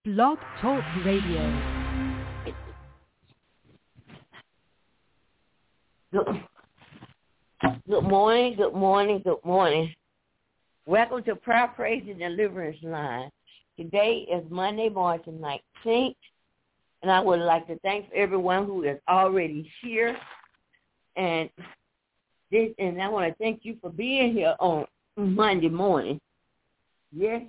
Blog Talk Radio. Good morning, good morning, good morning. Welcome to Prayer, Praise, and Deliverance Line. Today is Monday, March 19th, and I would like to thank everyone who is already here. And I want to thank you for being here on Monday morning. Yes.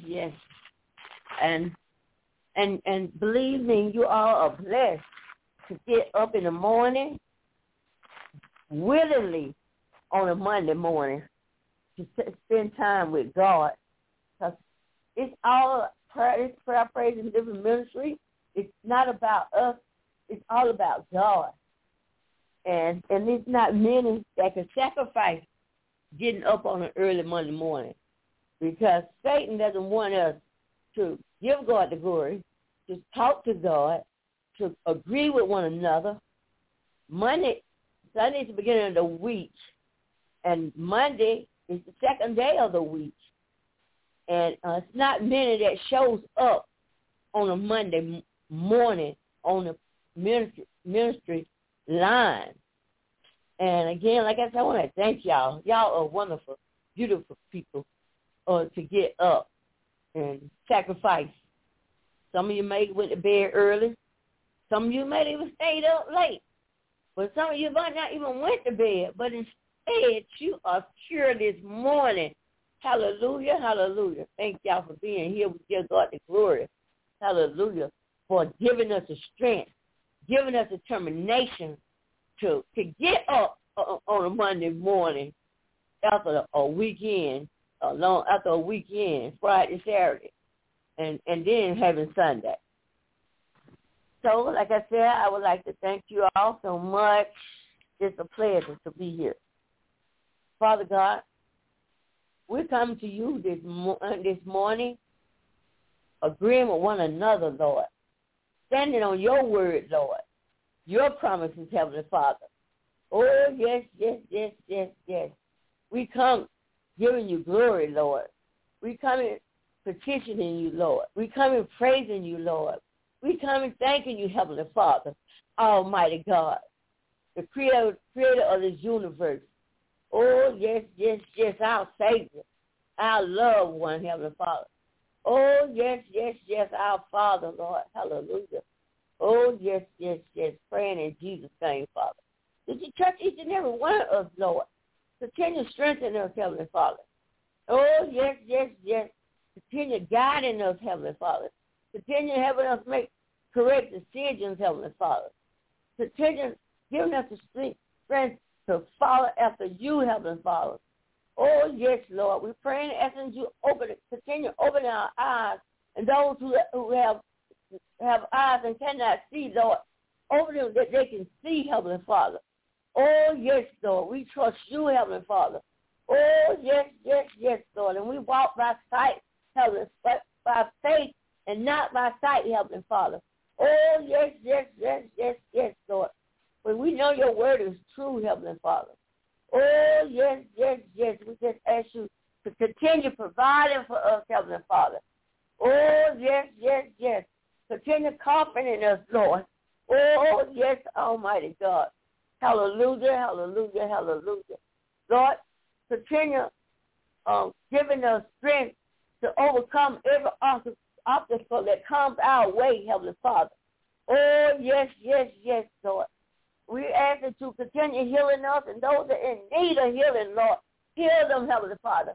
And believe me, you all are blessed to get up in the morning willingly on a Monday morning to spend time with God. Because it's all prayer, it's prayer, praise, and deliverance ministry. It's not about us. It's all about God. And it's not many that can sacrifice getting up on an early Monday morning, because Satan doesn't want us to give God the glory, to talk to God, to agree with one another. Sunday is the beginning of the week, and Monday is the second day of the week. And it's not many that shows up on a Monday morning on the ministry line. And again, like I said, I want to thank y'all. Y'all are wonderful, beautiful people to get up and sacrifice. Some of you may went to bed early. Some of you may even stayed up late. But some of you might not even went to bed. But instead, you are here this morning. Hallelujah, hallelujah. Thank y'all for being here. We give God the glory. Hallelujah. For giving us the strength, giving us determination to get up on a Monday morning after a weekend, Friday, Saturday, and then having Sunday. So, like I said, I would like to thank you all so much. It's a pleasure to be here. Father God, we come to you this morning, agreeing with one another, Lord, standing on your word, Lord, your promises, Heavenly Father. Oh, yes. We come giving you glory, Lord. We come in petitioning you, Lord. We come in praising you, Lord. We come in thanking you, Heavenly Father, Almighty God, the creator of this universe. Oh, yes, our Savior, our loved one, Heavenly Father. Oh, yes, our Father, Lord. Hallelujah. Oh, yes. Praying in Jesus' name, Father. Did you touch each and every one of us, Lord? Continue strengthening us, Heavenly Father. Oh, yes. Continue guiding us, Heavenly Father. Continue having us make correct decisions, Heavenly Father. Continue giving us the strength to follow after you, Heavenly Father. Oh, yes, Lord. We're praying and asking you continue opening our eyes, and those who have eyes and cannot see, Lord, open them that they can see, Heavenly Father. Oh, yes, Lord. We trust you, Heavenly Father. Oh, yes, Lord. And we walk by sight, Heavenly, by faith and not by sight, Heavenly Father. Oh, yes, Lord. But we know your word is true, Heavenly Father. Oh, yes. We just ask you to continue providing for us, Heavenly Father. Oh, yes. Continue comforting us, Lord. Oh, yes, Almighty God. Hallelujah. Lord, continue giving us strength to overcome every obstacle that comes our way, Heavenly Father. Oh, yes, Lord. We ask that you continue healing us, and those that are in need of healing, Lord, heal them, Heavenly Father.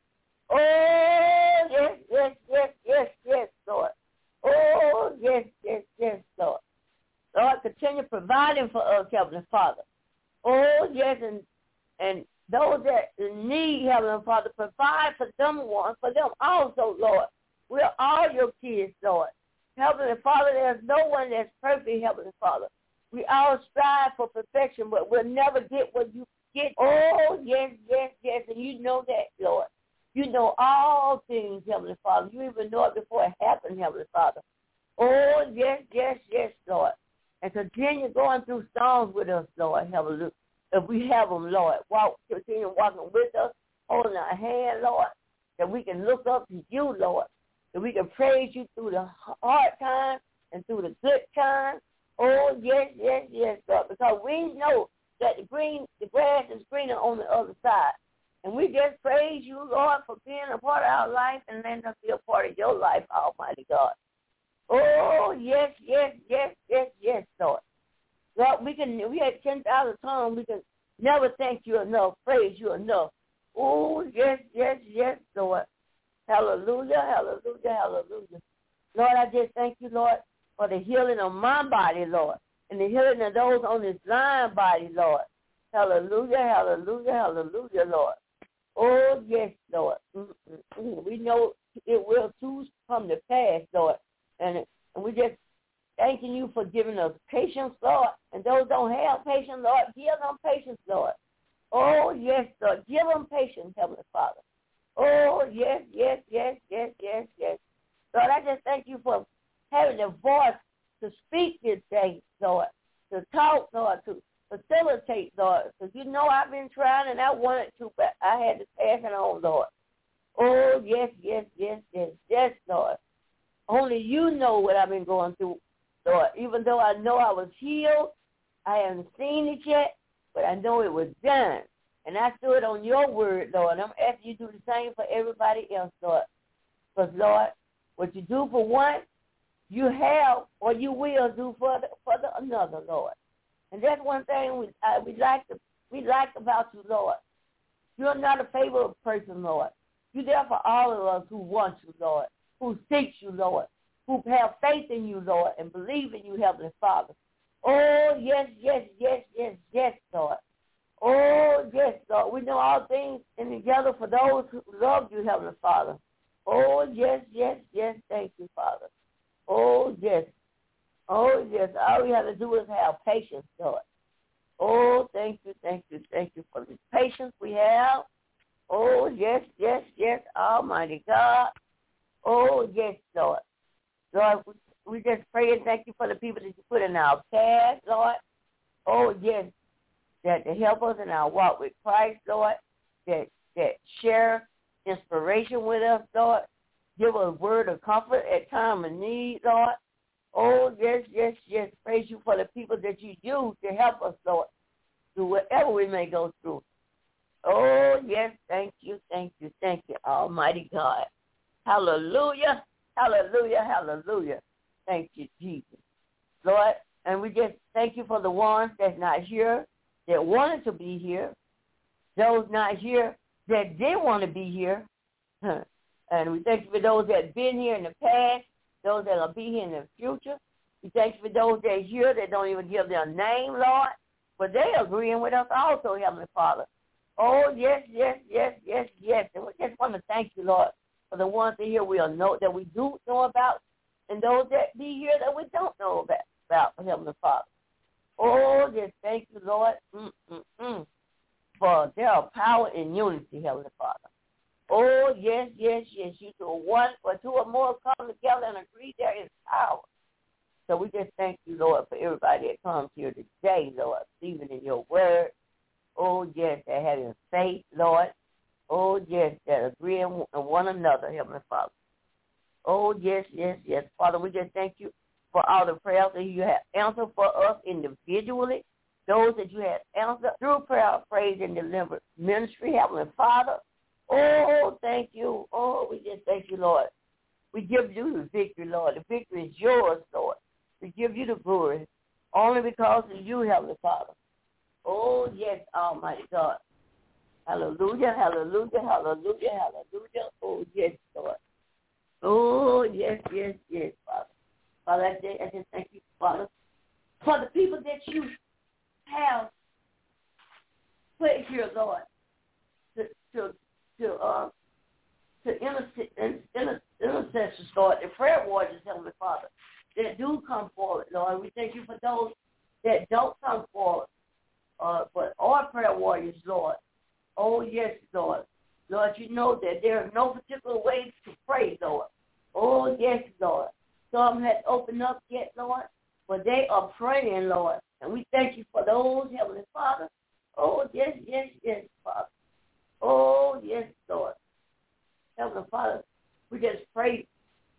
Oh, yes, Lord. Oh, yes, Lord. Lord, continue providing for us, Heavenly Father. Oh, yes, and those that need, Heavenly Father, provide for them also, Lord. We're all your kids, Lord. Heavenly Father, there's no one that's perfect, Heavenly Father. We all strive for perfection, but we'll never get what you get. Oh, yes, and you know that, Lord. You know all things, Heavenly Father. You even know it before it happened, Heavenly Father. Oh, yes, Lord. And continue going through storms with us, Lord, Heavenly. If we have them, Lord, continue walking with us, holding our hand, Lord, that we can look up to you, Lord. that we can praise you through the hard times and through the good times. Oh, yes, yes, yes, God, because we know that the grass is greener on the other side. And we just praise you, Lord, for being a part of our life and letting us be a part of your life, Almighty God. Oh, yes, yes, yes, yes, yes, Lord. Lord, we had 10,000 tongues. We can never thank you enough, praise you enough. Oh, yes, yes, yes, Lord. Hallelujah, hallelujah, hallelujah. Lord, I just thank you, Lord, for the healing of my body, Lord, and the healing of those on this line body, Lord. Hallelujah, hallelujah, hallelujah, Lord. Oh, yes, Lord. We know it will too come to pass, Lord. And we just thanking you for giving us patience, Lord. And those don't have patience, Lord, give them patience, Lord. Oh, yes, Lord. Give them patience, Heavenly Father. Oh, yes, yes, yes, yes, yes, yes. Lord, I just thank you for having the voice to speak this day, Lord, to talk, Lord, to facilitate, Lord, because you know I've been trying and I wanted to, but I had to pass it on, Lord. Oh, yes, yes, yes, yes, yes, Lord. Only you know what I've been going through, Lord. Even though I know I was healed, I haven't seen it yet, but I know it was done. And I stood on your word, Lord. I'm asking you to do the same for everybody else, Lord. Because, Lord, what you do for one, you have or you will do for another, Lord. And that's one thing we like about you, Lord. You're not a favorite person, Lord. You're there for all of us who want you, Lord, who seek you, Lord, who have faith in you, Lord, and believe in you, Heavenly Father. Oh, yes, yes, yes, yes, yes, Lord. Oh, yes, Lord. We know all things in together for those who love you, Heavenly Father. Oh, yes, yes, yes. Thank you, Father. Oh, yes. Oh, yes. All we have to do is have patience, Lord. Oh, thank you, thank you, thank you for the patience we have. Oh, yes, yes, yes, Almighty God. Oh, yes, Lord. Lord, we just pray and thank you for the people that you put in our path, Lord. Oh, yes, that to help us in our walk with Christ, Lord, that share inspiration with us, Lord. Give us a word of comfort at time of need, Lord. Oh, yes, yes, yes. Praise you for the people that you use to help us, Lord, through whatever we may go through. Oh, yes, thank you, Almighty God. Hallelujah, hallelujah, hallelujah. Thank you, Jesus. Lord, and we just thank you for the ones that's not here, that wanted to be here, those not here that did want to be here. And we thank you for those that have been here in the past, those that will be here in the future. We thank you for those that are here that don't even give their name, Lord, but they agreeing with us also, Heavenly Father. Oh, yes, yes, yes, yes, yes. And we just want to thank you, Lord, for the ones that here we'll know, that we do know about, and those that be here that we don't know about, Heavenly Father. Oh, just thank you, Lord, for there are power in unity, Heavenly Father. Oh, yes, yes, yes. You do one or two or more come together and agree there is power. So we just thank you, Lord, for everybody that comes here today, Lord, even in your word. Oh, yes, that having faith, Lord. Oh, yes, that agreeing with one another, Heavenly Father. Oh, yes, yes, yes. Father, we just thank you for all the prayers that you have answered for us individually, those that you have answered through prayer, praise, and deliverance ministry, Heavenly Father. Oh, thank you. Oh, we just thank you, Lord. We give you the victory, Lord. The victory is yours, Lord. We give you the glory only because of you, Heavenly Father. Oh, yes, Almighty God. Hallelujah, hallelujah, hallelujah, hallelujah. Oh, yes, Lord. Oh, yes, yes, yes, Father. Father, I just thank you, Father, for the people that you have put here, Lord, to intercessors, Lord, the prayer warriors, Heavenly Father, that do come forward, Lord. We thank you for those that don't come forward, but are prayer warriors, Lord. Oh, yes, Lord. Lord, you know that there are no particular ways to pray, Lord. Oh, yes, Lord. Some have opened up yet, Lord, but they are praying, Lord. And we thank you for those, Heavenly Father. Oh, yes, yes, yes, Father. Oh, yes, Lord. Heavenly Father, we just pray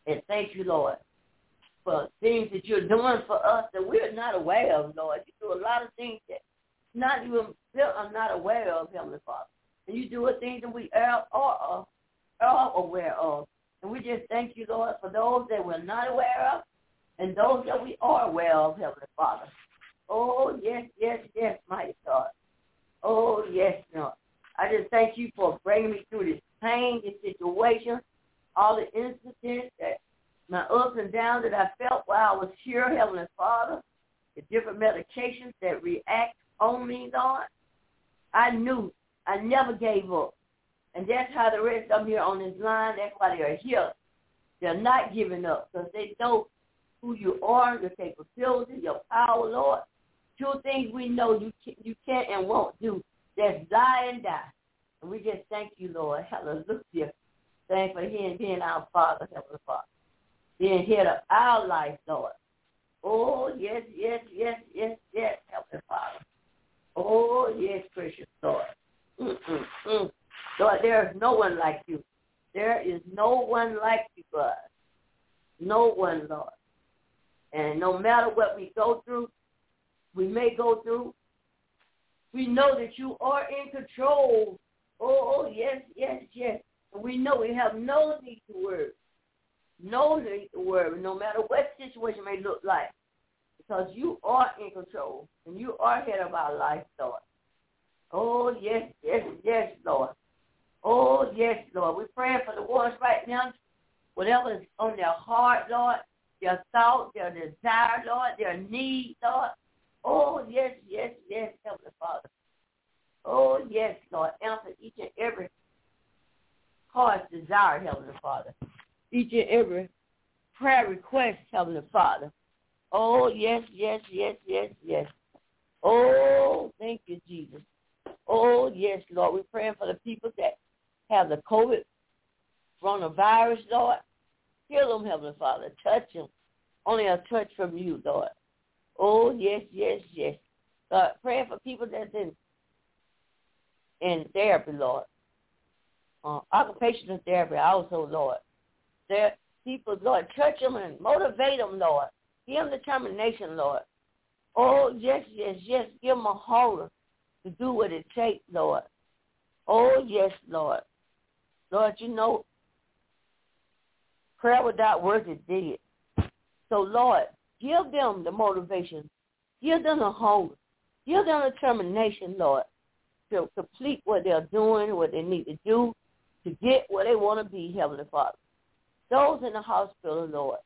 And thank you, Lord, for things that you're doing for us that we're not aware of, Lord. You do a lot of things that not even I'm not aware of, Heavenly Father. And you do things that we are aware of. And we just thank you, Lord, for those that we're not aware of and those that we are aware of, Heavenly Father. Oh, yes, yes, yes, mighty God. Oh, yes, Lord. I just thank you for bringing me through this pain, this situation, all the incidents, that my ups and downs that I felt while I was here, Heavenly Father, the different medications that react on me, Lord. I knew I never gave up. And that's how the rest of them here on this line, that's why they're here. They're not giving up because they know who you are, your capability, your power, Lord. Two things we know you can't and won't do. That's die and die. And we just thank you, Lord. Hallelujah. Thank you for being our Father, Heavenly Father. Being head of our life, Lord. Oh, yes, yes, yes, yes, yes, Heavenly Father. Oh, yes, precious Lord. Lord, there is no one like you. There is no one like you, God. No one, Lord. And no matter what we go through, we may go through, we know that you are in control. Oh, yes, yes, yes. And we know we have no need to worry. No need to worry, no matter what situation may look like. Because you are in control, and you are head of our life, Lord. Oh, yes, yes, yes, Lord. Oh, yes, Lord. We're praying for the ones right now, whatever is on their heart, Lord, their thought, their desire, Lord, their need, Lord. Oh, yes, yes, yes, Heavenly Father. Oh, yes, Lord. Answer each and every heart's desire, Heavenly Father. Each and every prayer request, Heavenly Father. Oh, yes, yes, yes, yes, yes. Oh, thank you, Jesus. Oh, yes, Lord. We're praying for the people that have the COVID coronavirus, Lord. Heal them, Heavenly Father. Touch them. Only a touch from you, Lord. Oh, yes, yes, yes. Lord, praying for people that's in therapy, Lord. Occupational therapy also, Lord. There, people, Lord, touch them and motivate them, Lord. Give them determination, Lord. Oh, yes, yes, yes. Give them a hunger to do what it takes, Lord. Oh, yes, Lord. Lord, you know, prayer without words is dead. So, Lord, give them the motivation. Give them the hunger. Give them determination, Lord, to complete what they're doing, what they need to do to get where they want to be, Heavenly Father. Those in the hospital, Lord,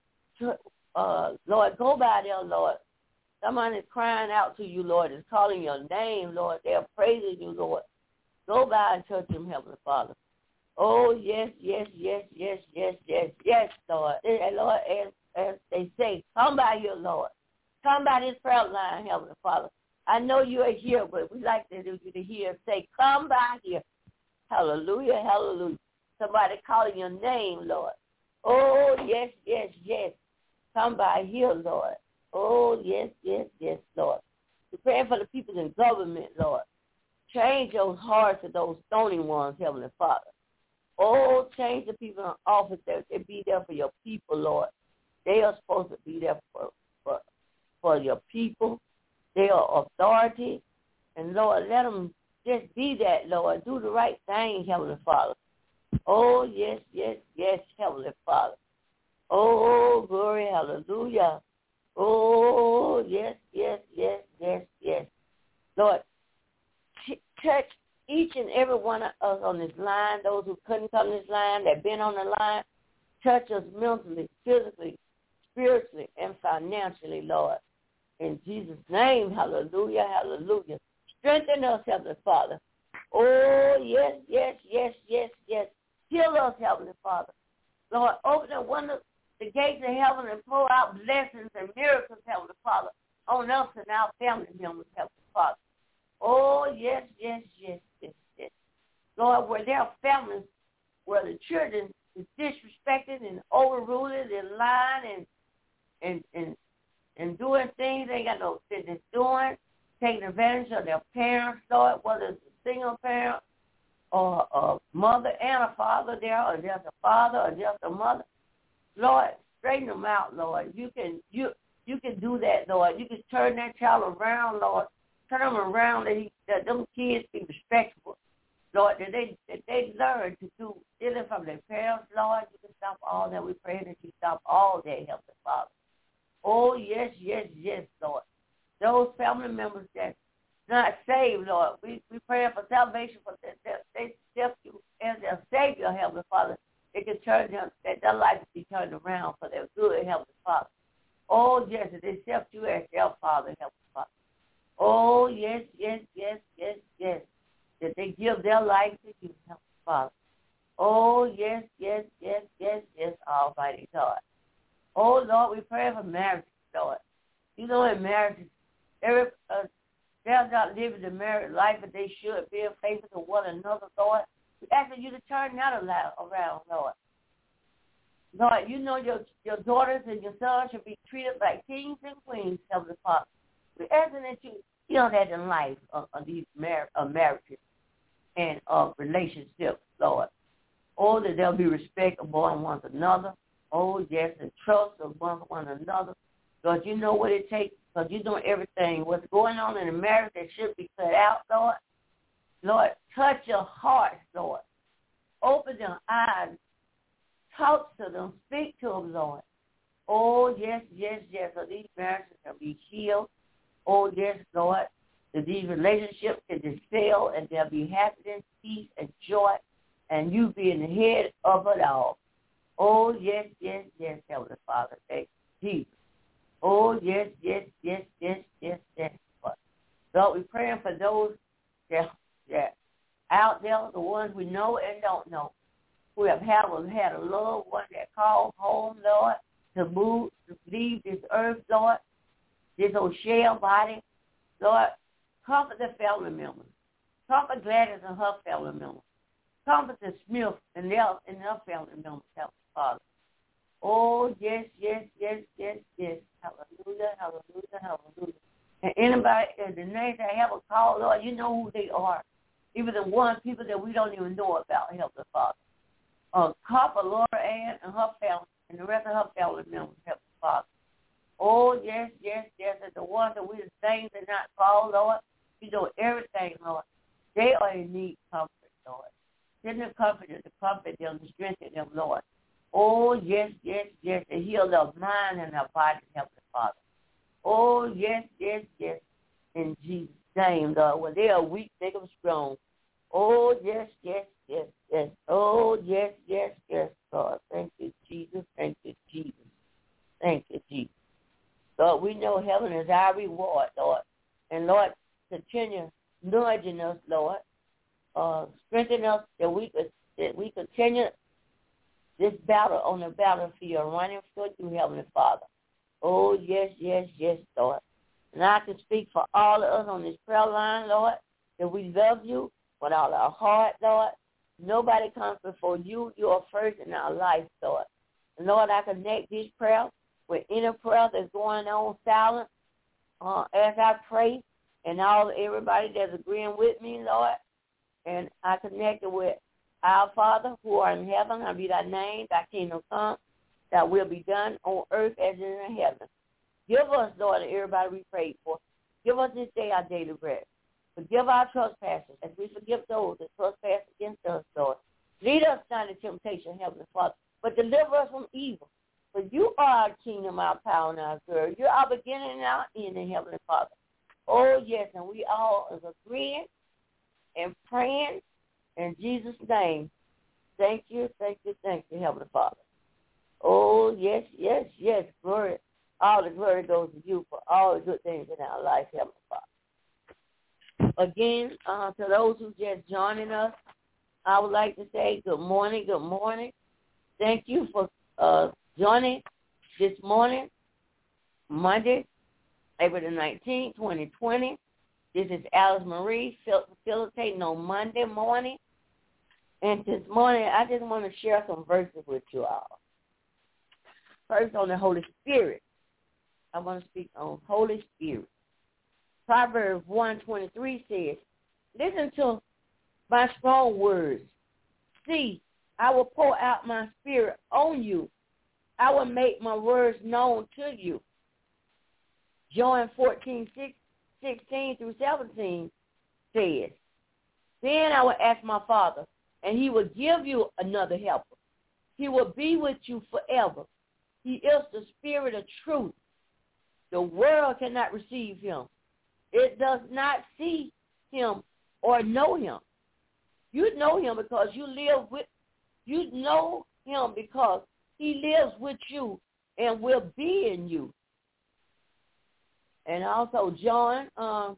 Lord, go by there, Lord. Someone is crying out to you, Lord, is calling your name, Lord. They're praising you, Lord. Go by and touch them, Heavenly Father. Oh, yes, yes, yes, yes, yes, yes, yes, Lord. And Lord, as they say, come by here, Lord. Come by this prayer line, Heavenly Father. I know you are here, but we like to do you to hear and say, come by here. Hallelujah, hallelujah. Somebody calling your name, Lord. Oh, yes, yes, yes. Come by here, Lord. Oh, yes, yes, yes, Lord. We're praying for the people in government, Lord. Change those hearts of those stony ones, Heavenly Father. Oh, change the people in office that they be there for your people, Lord. They are supposed to be there for your people. They are authority. And, Lord, let them just be that, Lord. Do the right thing, Heavenly Father. Oh, yes, yes, yes, Heavenly Father. Oh, glory, hallelujah. Oh, yes, yes, yes, yes, yes. Lord, touch each and every one of us on this line, those who couldn't come to this line, that been on the line. Touch us mentally, physically, spiritually, and financially, Lord. In Jesus' name, hallelujah, hallelujah. Strengthen us, Heavenly Father. Oh, yes, yes, yes, yes, yes. Heal us, Heavenly Father. Lord, open the gates of heaven and pour out blessings and miracles, Heavenly Father, on us and our family members, Heavenly Father. Oh, yes, yes, yes, yes, yes. Lord, where there are families where the children is disrespected and overruled and lying and doing things they got no business doing, taking advantage of their parents, Lord, whether it's a single parent or a mother and a father there, or just a father or just a mother. Lord, straighten them out, Lord. You can do that, Lord. You can turn that child around, Lord. Turn them around that them kids be respectful, Lord. That they learn to do stealing from their parents, Lord. You can stop all that. We pray that you stop all that, Heavenly Father. Oh, yes, yes, yes, Lord. Those family members that not saved, Lord, we pray for salvation for them. They accept you as their Savior, Heavenly Father. They can turn them, that their life will be turned around for their good, Heavenly Father. Oh, yes, they accept you as their Father, Heavenly Father. Oh, yes, yes, yes, yes, yes. That they give their life to you, Heavenly Father. Oh, yes, yes, yes, yes, yes, Almighty God. Oh, Lord, we pray for marriage, Lord. You know, in marriages, they're not living the married life that they should, being faithful to one another, Lord. We're asking you to turn that around, Lord. Lord, you know your daughters and your sons should be treated like kings and queens, Heavenly Father. We're asking that you heal that in life of these marriages and relationships, Lord. Oh, that there'll be respect among one another. Oh, yes, and trust among one another. Lord, you know what it takes, because you know everything. What's going on in the marriage that should be cut out, Lord. Lord, touch your hearts, Lord. Open their eyes. Talk to them. Speak to them, Lord. Oh, yes, yes, yes. So these marriages can be healed. Oh, yes, Lord. That these relationships can dispel and there'll be happiness, peace, and joy, and you being the head of it all. Oh, yes, yes, yes, Heavenly Father. Thank you, Jesus. Oh, yes, yes, yes, yes, yes, yes. Lord, we're praying for those that out there, the ones we know and don't know, who have had a loved one that called home, Lord, to leave this earth, Lord, this old shell body. Lord, comfort the family members. Comfort Gladys and her family members. Comfort the Smith and their family members, Heavenly Father. Oh, yes, yes, yes, yes, yes. Hallelujah, hallelujah, hallelujah. And anybody, the names that have a call, Lord, you know who they are. Even the one people that we don't even know about, Heavenly Father. Comfort Laura Ann and her family and the rest of her family members, Heavenly Father. Oh, yes, yes, yes. And the ones that we the things that not called, Lord, you know everything, Lord. They are in need of comfort, Lord. Send them comfort to comfort them, to strengthen them, Lord. Oh, yes, yes, yes, to heal their mind and their body, Heavenly Father. Oh, yes, yes, yes, in Jesus' name, Lord. When they are weak, make them strong. Oh, yes, yes, yes, yes. Oh, yes, yes, yes, Lord. Thank you, Jesus. Thank you, Jesus. Thank you, Jesus. Lord, we know heaven is our reward, Lord. And, Lord, continue nudging us, Lord. Strengthen us that we continue this battle on the battlefield, running for you, Heavenly Father. Oh, yes, yes, yes, Lord. And I can speak for all of us on this prayer line, Lord, that we love you with all our heart, Lord. Nobody comes before you. You are first in our life, Lord. And, Lord, I connect this prayer with any prayer that's going on silent as I pray, and everybody that's agreeing with me, Lord. And I connect it with our Father who art in heaven. Hallowed be thy name, thy kingdom come, thy will be done on earth as it is in heaven. Give us, Lord, and everybody we prayed for. Give us this day our daily bread. Forgive our trespasses as we forgive those that trespass against us, Lord. Lead us not into temptation, Heavenly Father, but deliver us from evil. For you are our kingdom, our power, and our glory. You're our beginning and our ending, Heavenly Father. Oh, yes, and we all is agreeing and praying in Jesus' name. Thank you, thank you, thank you, Heavenly Father. Oh, yes, yes, yes, glory. All the glory goes to you for all the good things in our life, Heavenly Father. Again, to those who just joining us, I would like to say good morning, good morning. Thank you for joining this morning, Monday, April the 19th, 2020. This is Alice Marie facilitating on Monday morning. And this morning, I just want to share some verses with you all. First, on the Holy Spirit. I want to speak on Holy Spirit. Proverbs 1:23 says, listen to my strong words. See, I will pour out my spirit on you I will make my words known to you. John 14:16 through 17 says, then I will ask my Father, and he will give you another helper. He will be with you forever. He is the Spirit of truth. The world cannot receive him. It does not see him or know him. You know him because you know him because he lives with you and will be in you. And also John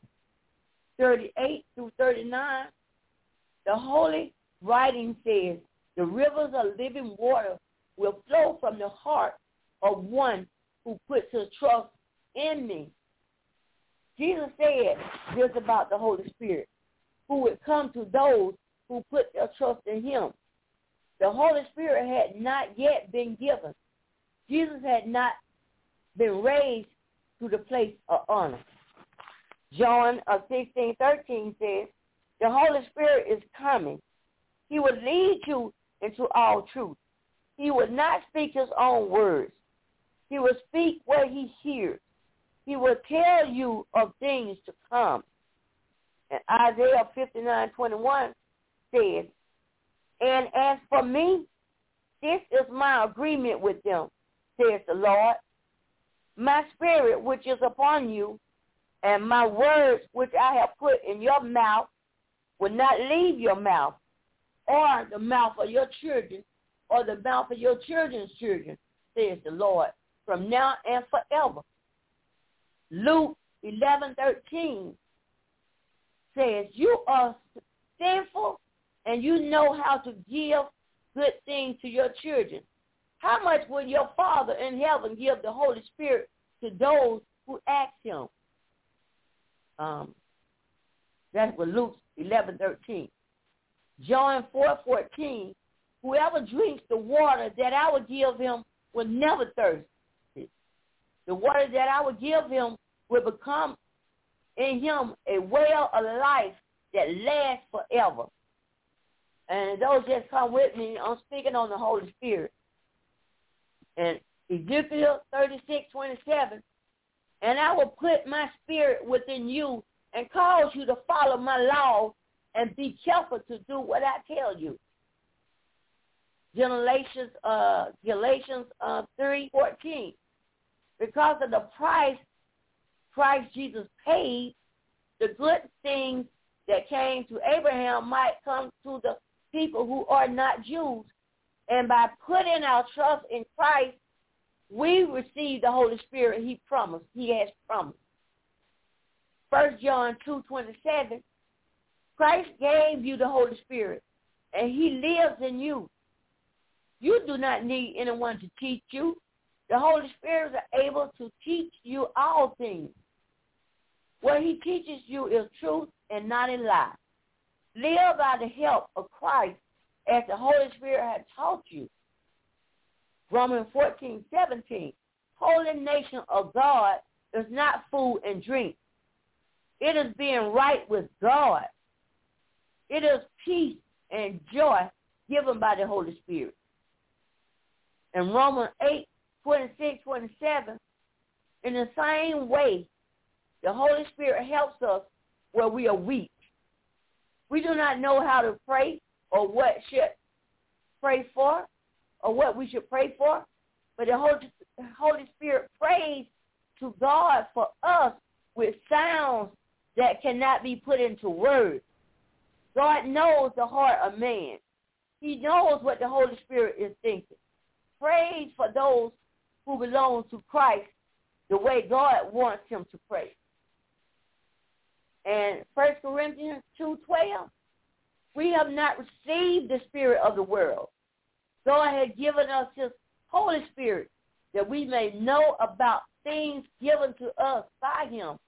38 through 39, the Holy Writing says, the rivers of living water will flow from the heart of one who puts his trust in me. Jesus said this about the Holy Spirit, who would come to those who put their trust in him. The Holy Spirit had not yet been given. Jesus had not been raised to the place of honor. John 16:13 says, the Holy Spirit is coming. He will lead you into all truth. He will not speak his own words. He will speak what he hears. He will tell you of things to come. And Isaiah 59:21 says, and as for me, this is my agreement with them, says the Lord. My spirit which is upon you, and my words which I have put in your mouth will not leave your mouth, or the mouth of your children, or the mouth of your children's children, says the Lord, from now and forever. Luke 11:13 says, you are sinful, and you know how to give good things to your children. How much will your Father in heaven give the Holy Spirit to those who ask him? That's what Luke 11:13. John 4:14, whoever drinks the water that I will give him will never thirst. The water that I will give him will become in him a well of life that lasts forever. And those just come with me, I'm speaking on the Holy Spirit. And Ezekiel 36:27, and I will put my spirit within you and cause you to follow my laws and be careful to do what I tell you. Galatians 3:14, because of the price Christ Jesus paid, the good things that came to Abraham might come to the people who are not Jews. And by putting our trust in Christ, we receive the Holy Spirit he has promised. 1 John 2:27, Christ gave you the Holy Spirit, and he lives in you. You do not need anyone to teach you. The Holy Spirit is able to teach you all things. What he teaches you is truth and not a lie. Live by the help of Christ as the Holy Spirit has taught you. Romans 14:17, holy nation of God is not food and drink. It is being right with God. It is peace and joy given by the Holy Spirit. In Romans 8:26-27, in the same way, the Holy Spirit helps us where we are weak. We do not know how to pray or what should pray for or what we should pray for, but the Holy Spirit prays to God for us with sounds that cannot be put into words. God knows the heart of man. He knows what the Holy Spirit is thinking. Praise for those who belong to Christ the way God wants him to pray. And 1 Corinthians 2:12, we have not received the spirit of the world. God has given us his Holy Spirit that we may know about things given to us by him.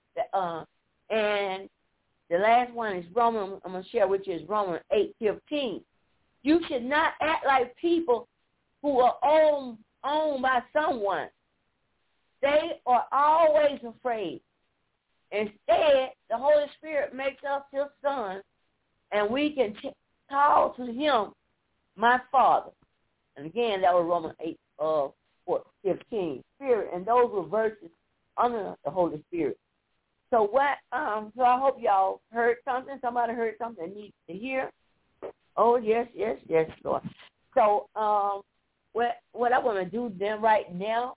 And the last one is Romans, I'm going to share with you, is Romans 8:15. You should not act like people who are owned by someone. They are always afraid. Instead, the Holy Spirit makes us his son, and we can call to him, my Father. And again, that was Romans 15, Spirit, and those were verses under the Holy Spirit. So what? So I hope y'all heard something. Somebody heard something they need to hear. Oh yes, Lord. So what I want to do then right now,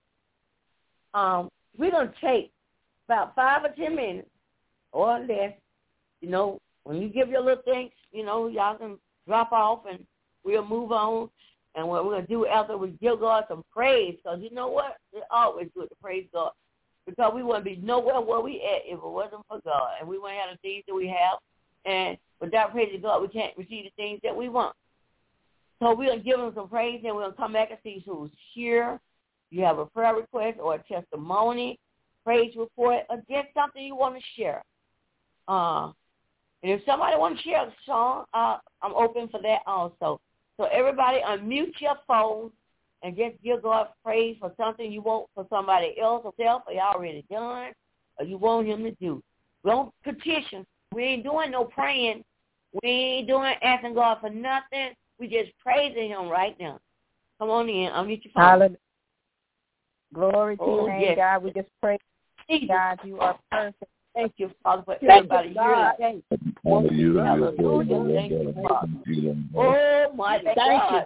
we're gonna take about 5 or 10 minutes or less. You know, when you give your little thanks, you know, y'all can drop off and we'll move on. And what we're going to do after, we give God some praise, because you know what? It's always good to praise God, because we wouldn't be nowhere where we at if it wasn't for God. And we wouldn't have the things that we have. And without praising God, we can't receive the things that we want. So we're going to give him some praise, and we're going to come back and see who's here. You have a prayer request or a testimony, praise report, or just something you want to share. And if somebody wants to share a song, I'm open for that also. So everybody unmute your phone and just give God praise for something you want for somebody else or self, or you already done, or you want him to do. We don't petition. We ain't doing no praying. We ain't doing asking God for nothing. We just praising him right now. Come on in. Unmute your phone. Hallelujah. Glory to your name, God. We just pray, God, you are perfect. Thank you, Father, for everybody here today. Hallelujah. Hallelujah. Thank you, Father. Oh, my God.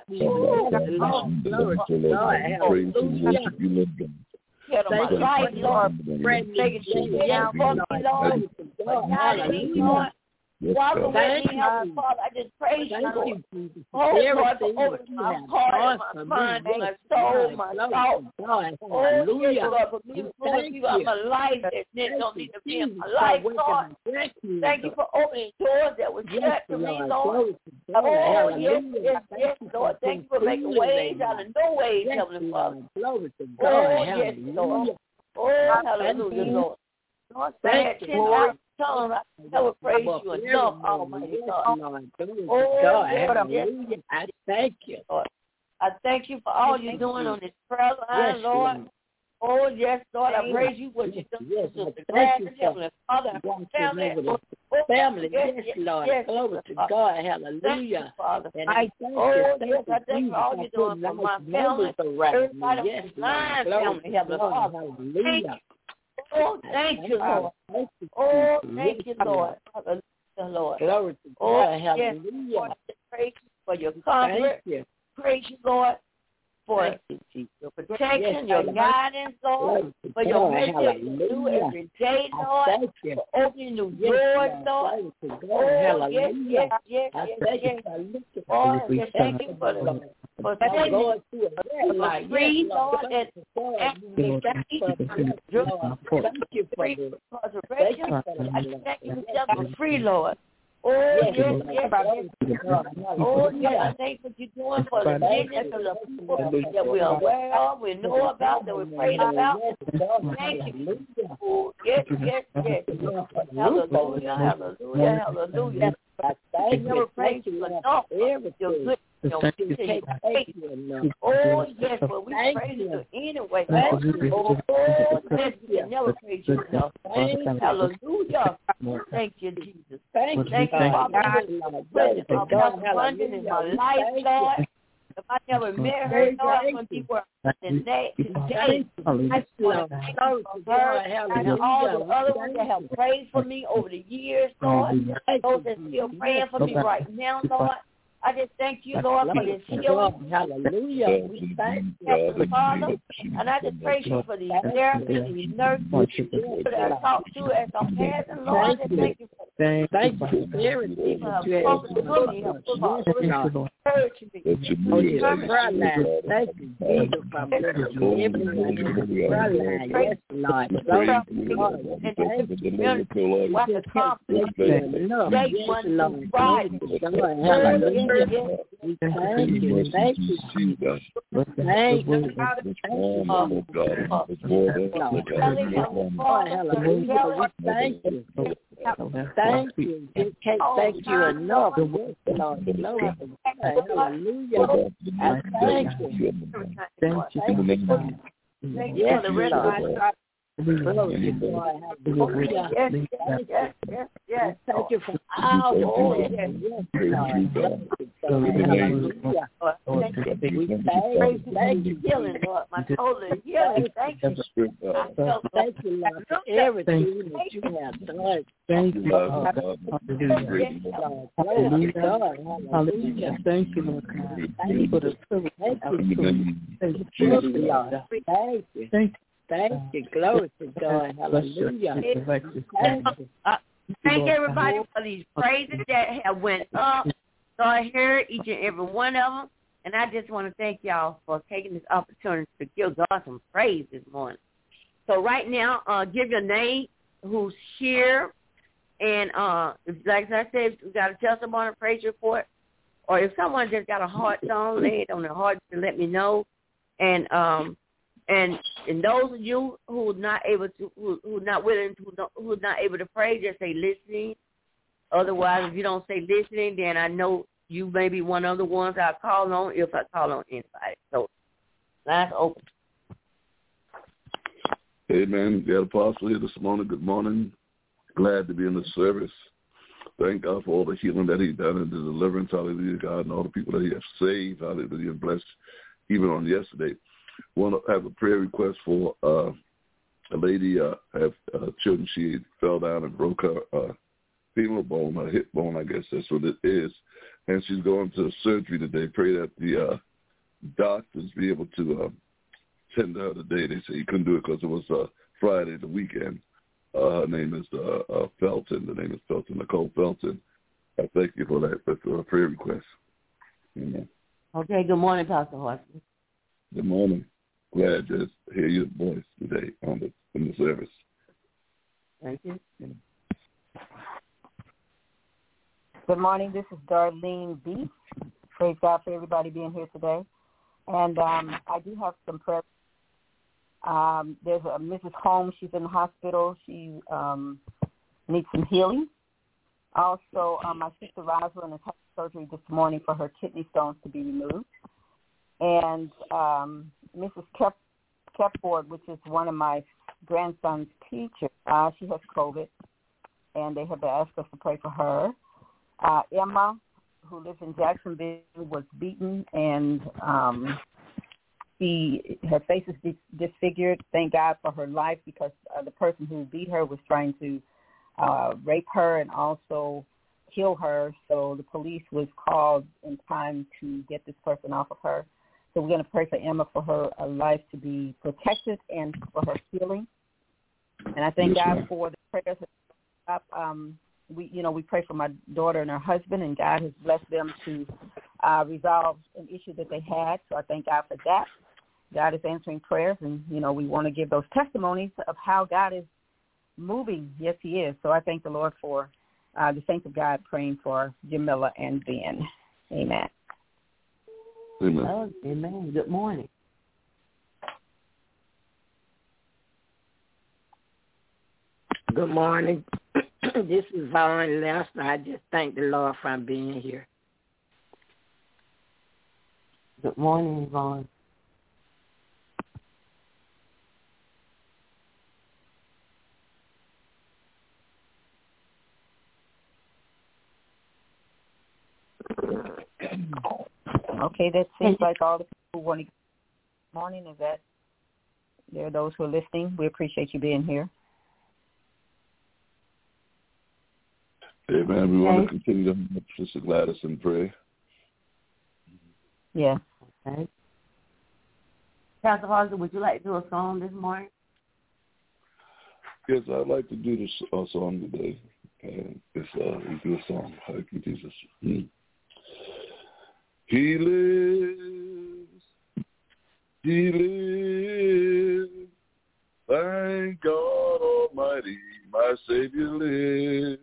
Glory to God. Hallelujah. Thank you, Lord. Making sure you have for me, Lord. But not in me, Lord. Walking with me, Heavenly Father, I just praise you, Lord. Oh, Lord, for opening my heart and my mind and my soul, my thoughts. Oh, yes, Lord, for me to put you out my life that don't need to be in my life, Lord. Thank you for opening doors that were shut to me, Lord. Oh, yes, Lord. Thank you for making ways out of no ways, Heavenly Father. Oh, yes, Lord. Oh, hallelujah, Lord. Lord, thank you, Lord. I will praise you enough, Almighty God. Oh, hallelujah. I thank you. Lord. I thank you for all you're doing on this prayer line, Lord. Oh, yes, Lord, I praise you for what you've done. Yes, thank you, Heavenly Father, family. Yes, Lord. Glory to God. Hallelujah. Father. And I thank you. I thank you for all you're doing for my family. Everybody yes, my family, Heavenly Father. Hallelujah. Oh, thank you, Lord. Oh, thank you, Lord. Hallelujah, Lord. Glory to God. Hallelujah. Yes, praise you for your comfort. Praise you, Lord, for your protection, your guidance, Lord, for your mercy new every day, Lord, for opening new doors, Lord. Oh, yes. Oh, thank you for the free, Lord, and thank you for resurrection. I thank you for free, Lord. Oh, yes. Oh, yes, I thank what you're doing for the business of the people that we're aware of, we know about, that we prayed about. Thank you. Oh, yes. Hallelujah. I never praise you enough. Your good. Oh, yes, but we praise you anyway. Oh, yes, we never praise you enough. Hallelujah. Thank you, Jesus. Thank you, Father. Abundant in my life, Lord. If I never met her, Lord, when people were today, I want to thank you for her and all the other ones that have prayed for me over the years, Lord. Those that are still praying for me right now, Lord. I just thank you, Lord, for this healing. Hallelujah. We thank you, Father. And I just praise you for these therapists, these nurses that I talk to as I'm passing, Lord. I just thank you for thank you for everything that you have done. Thank you, Lord. Thank you, Jesus, for everyone in the prayer line. Yes, Lord. Hallelujah. We thank you. Thank you, Jesus. Thank you. Hallelujah. Thank you. Thank you. You can't thank you enough. Hallelujah. I thank you. Thank you for the rest of my Glory to God. Hallelujah. Yes. Thank you for our Lord. Yes, God. Hallelujah. We thank you, healing, Lord. My total healing. Thank you. Thank you, Lord, for everything that you have done. Thank you, Lord. Hallelujah. Thank you, Lord God. Thank you for the privilege. Thank you, Lord. Thank you. Thank you. Glory to God. Hallelujah. Thank everybody for these praises that have went up. So I heard each and every one of them. And I just want to thank y'all for taking this opportunity to give God some praise this morning. So right now, give your name, who's here. And like I said, we got a testimony, praise report. Or if someone just got a heart song, lay it on their heart to let me know. And those of you who are not able to, who not willing to, who are not able to pray, just say listening. Otherwise, if you don't say listening, then I know you may be one of the ones I call on if I call on anybody. So, line's open. Amen. We got Apostle here this morning. Good morning. Glad to be in the service. Thank God for all the healing that He's done and the deliverance. Hallelujah, God, and all the people that He has saved. Hallelujah, and blessed even on yesterday. Want to have a prayer request for a lady have children. She fell down and broke her femur bone, her hip bone, I guess that's what it is. And she's going to surgery today. Pray that the doctors be able to tend to her today. They say he couldn't do it because it was Friday, the weekend. Her name is Felton. The name is Felton, Nicole Felton. I thank you for that. That's a prayer request. Amen. Okay, good morning, Pastor Horton. Good morning. Glad to hear your voice today in the service. Thank you. Good morning. This is Darlene B. Praise God for everybody being here today. And I do have some prayer. There's a Mrs. Holmes. She's in the hospital. She needs some healing. Also, my sister Rosalind has had surgery this morning for her kidney stones to be removed. And Mrs. Kepford, which is one of my grandson's teachers, she has COVID, and they have asked us to pray for her. Emma, who lives in Jacksonville, was beaten, and her face is disfigured. Thank God for her life, because the person who beat her was trying to rape her and also kill her. So the police was called in time to get this person off of her. So we're going to pray for Emma for her life to be protected and for her healing. And I thank God for the prayers up. We pray for my daughter and her husband, and God has blessed them to resolve an issue that they had. So I thank God for that. God is answering prayers, and, we want to give those testimonies of how God is moving. Yes, He is. So I thank the Lord for the saints of God praying for Jamila and Ben. Amen. Amen. Oh, amen. Good morning. Good morning. This is Vaughn Lester. I just thank the Lord for being here. Good morning, Vaughn. Okay, that seems like all the people who want to. Good morning. Is that there are those who are listening? We appreciate you being here. Amen. We want to continue to have Sister Gladys in prayer. Yes. Okay. Pastor Harzer, would you like to do a song this morning? Yes, I'd like to do this song today. And we do a song. Thank you, Jesus. He lives. He lives. Thank God Almighty, my Savior lives.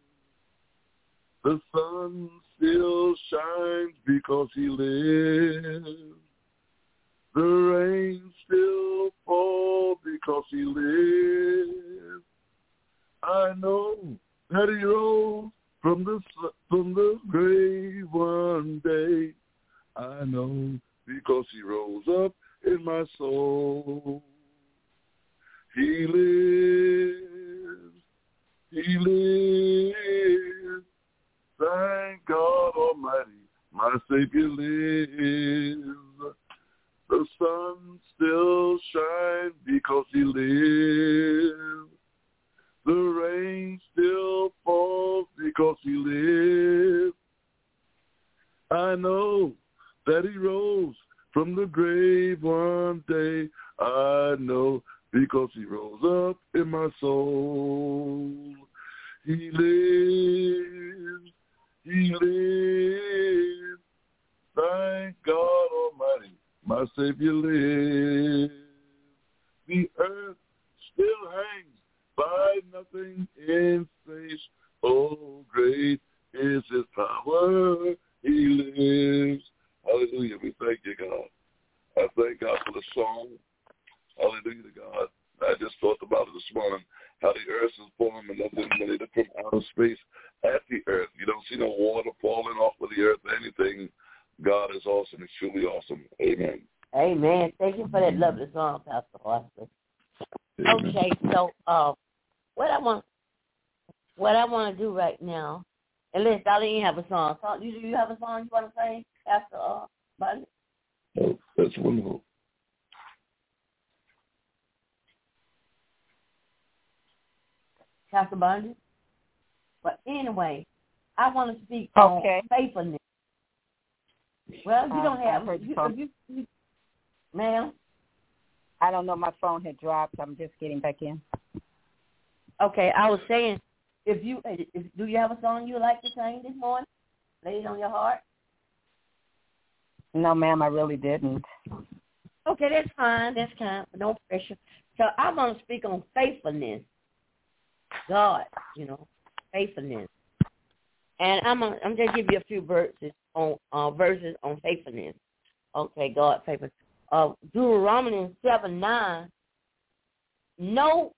The sun still shines because He lives. The rain still falls because He lives. I know that He rose from the grave one day. I know because He rose up in my soul. He lives. He lives. Thank God Almighty, my Savior lives. The sun still shines because he lives. The rain still falls because he lives. I know that he rose from the grave one day. I know because he rose up in my soul. He lives. He lives. Thank God Almighty, my Savior lives. The earth still hangs by nothing in space. Oh, great is his power. He lives. Hallelujah. We thank you, God. I thank God for the song. Hallelujah to God. I just thought about it this morning, how the earth is formed and nothing when they from outer space at the earth. You don't see no water falling off of the earth or anything. God is awesome. It's truly awesome. Amen. Amen. Thank you for that lovely song, Pastor Austin. Okay, so what I want to do right now, unless Darlene have a song. Do you have a song you want to say, Pastor Bundy? Oh, that's wonderful. Pastor Bundy? But anyway, I want to speak on faithfulness. Well, you don't have ma'am? I don't know. My phone had dropped. I'm just getting back in. Okay, I was saying, do you have a song you would like to sing this morning? Lay it on your heart. No, ma'am, I really didn't. Okay, that's fine. That's kind. No pressure. So I'm going to speak on faithfulness. God, faithfulness. And I'm just give you a few verses on faithfulness. Okay, God, faithfulness. Deuteronomy 7:9. Know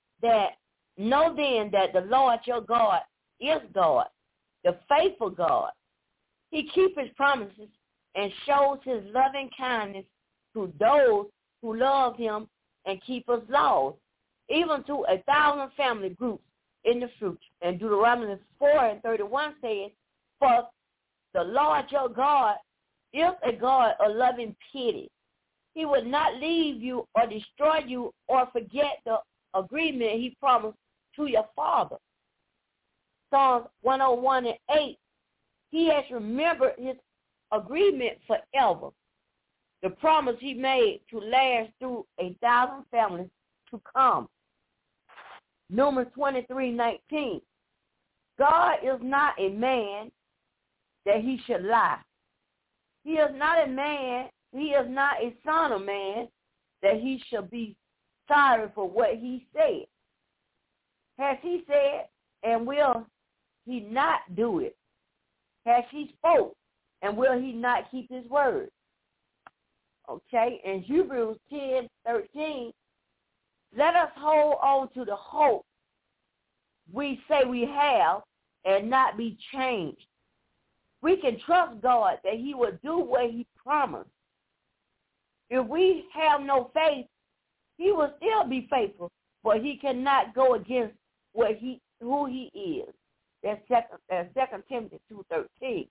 then that the Lord your God is God, the faithful God. He keeps his promises and shows his loving kindness to those who love him and keep his laws, even to 1,000 family groups in the future. And Deuteronomy 4:31 says, for the Lord your God is a God of loving pity. He will not leave you or destroy you or forget the agreement he promised to your father. Psalms 101:8, he has remembered his agreement forever, the promise he made to last through 1,000 families to come. Numbers 23:19, God is not a man that he should lie. He is not a man, he is not a son of man that he should be sorry for what he said. Has he said, and will he not do it? Has he spoke, and will he not keep his word? Okay, in Hebrews 10:13, let us hold on to the hope we say we have and not be changed. We can trust God that he will do what he promised. If we have no faith, he will still be faithful, but he cannot go against who he is. That's 2 Timothy 2:13.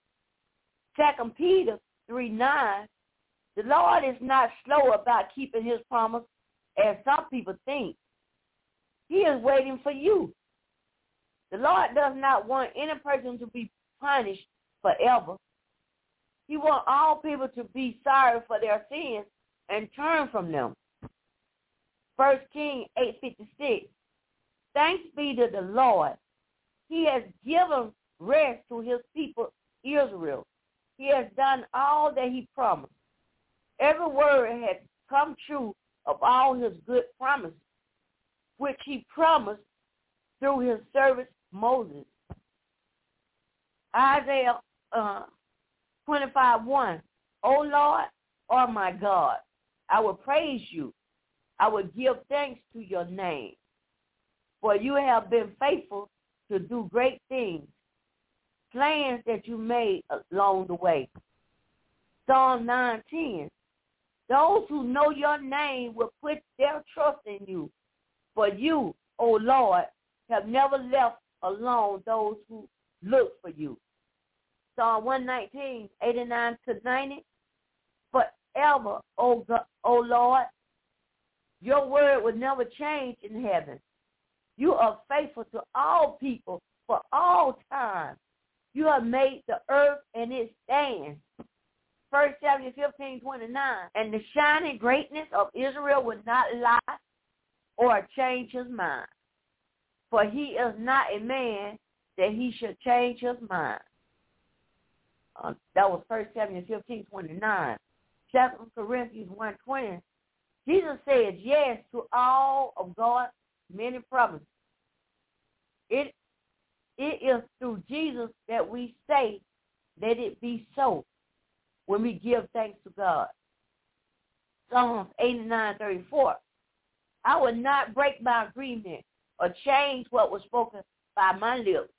2 Peter 3:9, the Lord is not slow about keeping his promise, as some people think. He is waiting for you. The Lord does not want any person to be punished forever. He wants all people to be sorry for their sins and turn from them. 1 Kings 8:56, thanks be to the Lord. He has given rest to his people Israel. He has done all that he promised. Every word has come true of all his good promises, which he promised through his servant Moses. Isaiah 25:1, O Lord, oh my God, I will praise you. I will give thanks to your name, for you have been faithful to do great things, plans that you made along the way. Psalm 9:10, those who know your name will put their trust in you, For you, O Lord, have never left alone those who look for you. Psalm 119, 89 to 90. Forever, O Lord, your word will never change in heaven. You are faithful to all people for all time. You have made the earth and it stands. 1 Samuel 15, 29. And the shining greatness of Israel will not lie or change his mind. For he is not a man that he should change his mind. That was 1 Samuel 15, 29. 2 Corinthians 1:20. Jesus said yes to all of God's many promises. It is through Jesus that we say, let it be so, when we give thanks to God. Psalms 89:34. I will not break my agreement or change what was spoken by my lips.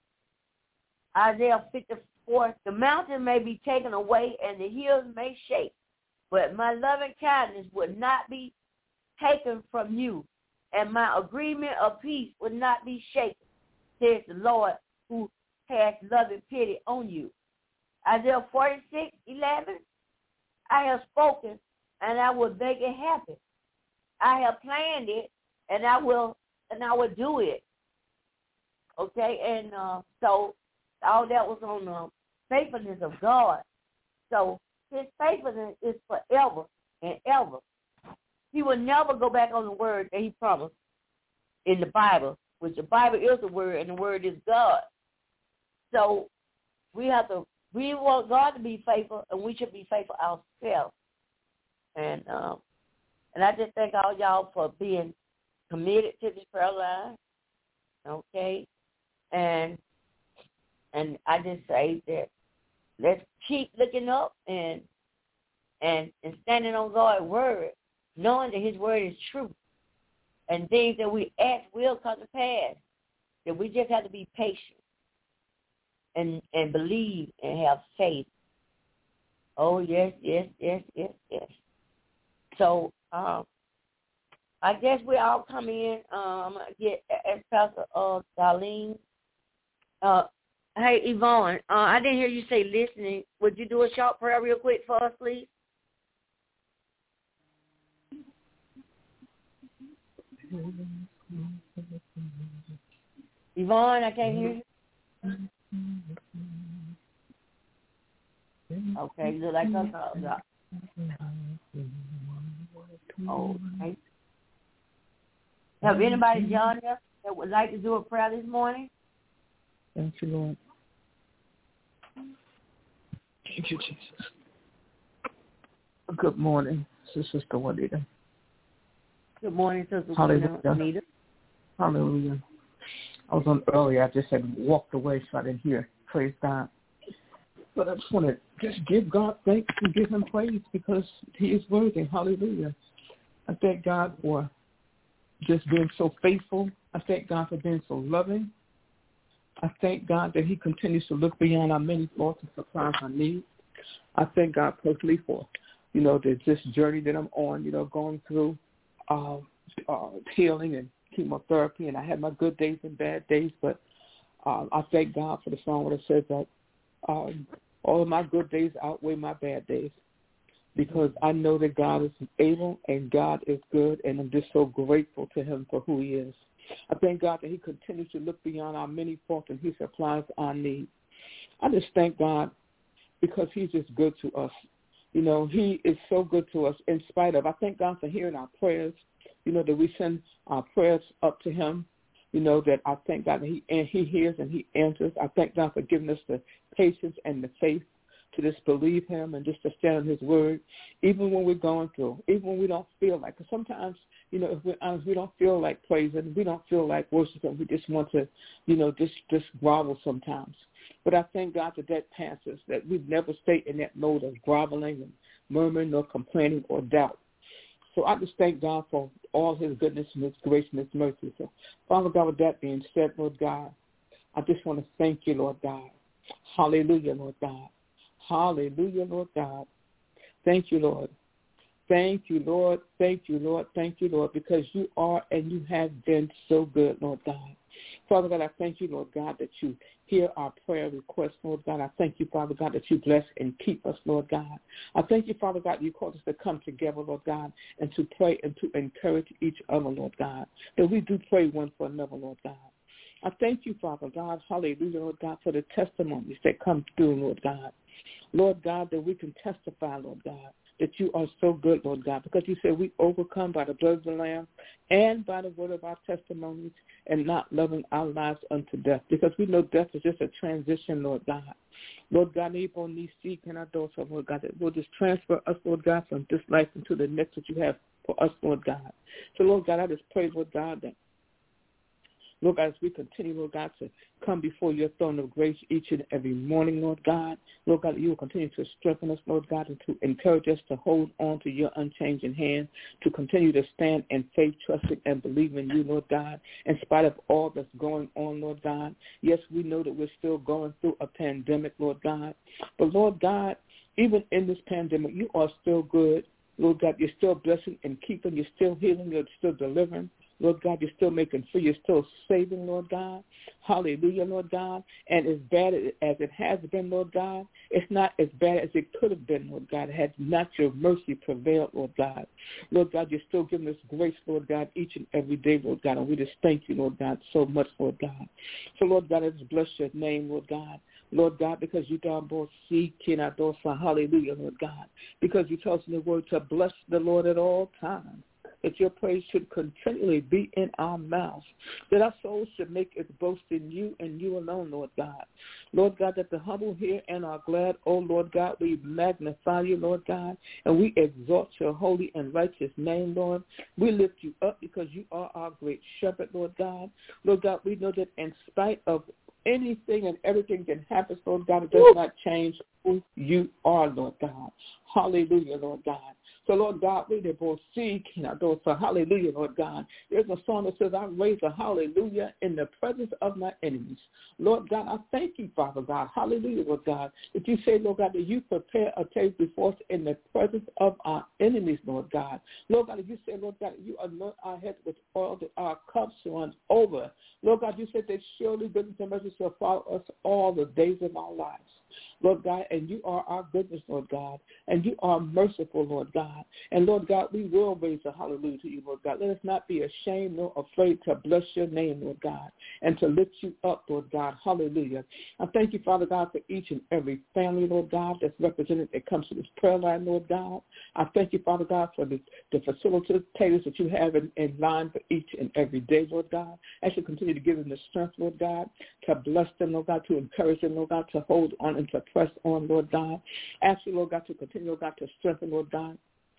Isaiah 54. The mountain may be taken away and the hills may shake, but my loving kindness would not be taken from you, and my agreement of peace would not be shaken, says the Lord, who has loving pity on you. Isaiah 46:11. I have spoken, and I will make it happen. I have planned it, and I will do it. Okay, and so all that was on the faithfulness of God. So his faithfulness is forever and ever. He will never go back on the word that he promised in the Bible, which the Bible is the word, and the word is God. So we want God to be faithful, and we should be faithful ourselves. And I just thank all y'all for being committed to this prayer line. Okay, and I just say that let's keep looking up and standing on God's word, knowing that his word is true. And things that we ask will come to pass. That we just have to be patient and believe and have faith. Oh, yes. So I guess we all come in. I'm going to get Pastor Darlene. Hey, Yvonne, I didn't hear you say listening. Would you do a short prayer real quick for us, please? Yvonne, I can't hear you. Okay, you look like something. Oh, okay. Have anybody joined us that would like to do a prayer this morning? Thank you, Lord. Thank you, Jesus. Good morning, Sister Juanita. Good morning, Sister Juanita. Hallelujah. I was on earlier. I just had walked away, so I didn't hear. Praise God. But I just want to just give God thanks and give him praise because he is worthy. Hallelujah. I thank God for just being so faithful. I thank God for being so loving. I thank God that he continues to look beyond our many faults and supplies our needs. I thank God personally for, this journey that I'm on, going through healing and chemotherapy, and I had my good days and bad days, but I thank God for the song where it says that all of my good days outweigh my bad days, because I know that God is able and God is good, and I'm just so grateful to him for who he is. I thank God that he continues to look beyond our many faults and he supplies our needs. I just thank God because he's just good to us. He is so good to us in spite of. I thank God for hearing our prayers, that we send our prayers up to him, that I thank God that he hears and he answers. I thank God for giving us the patience and the faith to just believe him and just to stand on his word, even when we're going through, even when we don't feel like it. Sometimes, if we're honest, we don't feel like praising. We don't feel like worshiping. We just want to, just grovel sometimes. But I thank God that passes, that we never stay in that mode of groveling and murmuring or complaining or doubt. So I just thank God for all his goodness and his grace and his mercy. So, Father God, with that being said, Lord God, I just want to thank you, Lord God. Hallelujah, Lord God. Hallelujah, Lord God. Thank you, Lord. Thank you, Lord. Thank you, Lord. Thank you, Lord, because you are and you have been so good, Lord God. Father God, I thank you, Lord God, that you hear our prayer requests, Lord God. I thank you, Father God, that you bless and keep us, Lord God. I thank you, Father God, you called us to come together, Lord God, and to pray and to encourage each other, Lord God, that we do pray one for another, Lord God. I thank you, Father God, hallelujah, Lord God, for the testimonies that come through, Lord God. Lord God, that we can testify, Lord God, that you are so good, Lord God, because you said we overcome by the blood of the Lamb and by the word of our testimonies and not loving our lives unto death, because we know death is just a transition, Lord God. Lord God, Lord God, that will just transfer us, Lord God, from this life into the next that you have for us, Lord God. So, Lord God, I just pray, Lord God, that Lord God, as we continue, Lord God, to come before your throne of grace each and every morning, Lord God. Lord God, you will continue to strengthen us, Lord God, and to encourage us to hold on to your unchanging hand, to continue to stand in faith, trusting and believing in you, Lord God, in spite of all that's going on, Lord God. Yes, we know that we're still going through a pandemic, Lord God. But, Lord God, even in this pandemic, you are still good. Lord God, you're still blessing and keeping. You're still healing. You're still delivering. Lord God, you're still making free. You're still saving, Lord God. Hallelujah, Lord God. And as bad as it has been, Lord God, it's not as bad as it could have been, Lord God, had not your mercy prevailed, Lord God. Lord God, you're still giving us grace, Lord God, each and every day, Lord God. And we just thank you, Lord God, so much, Lord God. So, Lord God, I just bless your name, Lord God. Lord God, because you don't both see, hallelujah, Lord God. Because you tell us in the word to bless the Lord at all times, that your praise should continually be in our mouths, that our souls should make its boast in you and you alone, Lord God. Lord God, that the humble hear and are glad, oh Lord God, we magnify you, Lord God, and we exalt your holy and righteous name, Lord. We lift you up because you are our great shepherd, Lord God. Lord God, we know that in spite of anything and everything that happens, Lord God, it does not change who you are, Lord God. Hallelujah, Lord God. So, Lord God, we both seek, so hallelujah, Lord God. There's a song that says, I raise a hallelujah in the presence of my enemies. Lord God, I thank you, Father God. Hallelujah, Lord God. That you say, Lord God, that you prepare a table before us in the presence of our enemies, Lord God. Lord God, that you say, Lord God, that you anoint our heads with oil, that our cups run over. Lord God, you said that surely goodness and mercy shall follow us all the days of our lives. Lord God, and you are our goodness, Lord God, and you are merciful, Lord God. And, Lord God, we will raise a hallelujah to you, Lord God. Let us not be ashamed nor afraid to bless your name, Lord God, and to lift you up, Lord God. Hallelujah. I thank you, Father God, for each and every family, Lord God, that's represented that comes to this prayer line, Lord God. I thank you, Father God, for the facilitators that you have in line for each and every day, Lord God. I should continue to give them the strength, Lord God, to bless them, Lord God, to encourage them, Lord God, to hold on and to press on, Lord God. Ask you, Lord God, to continue, Lord God, to strengthen, Lord God.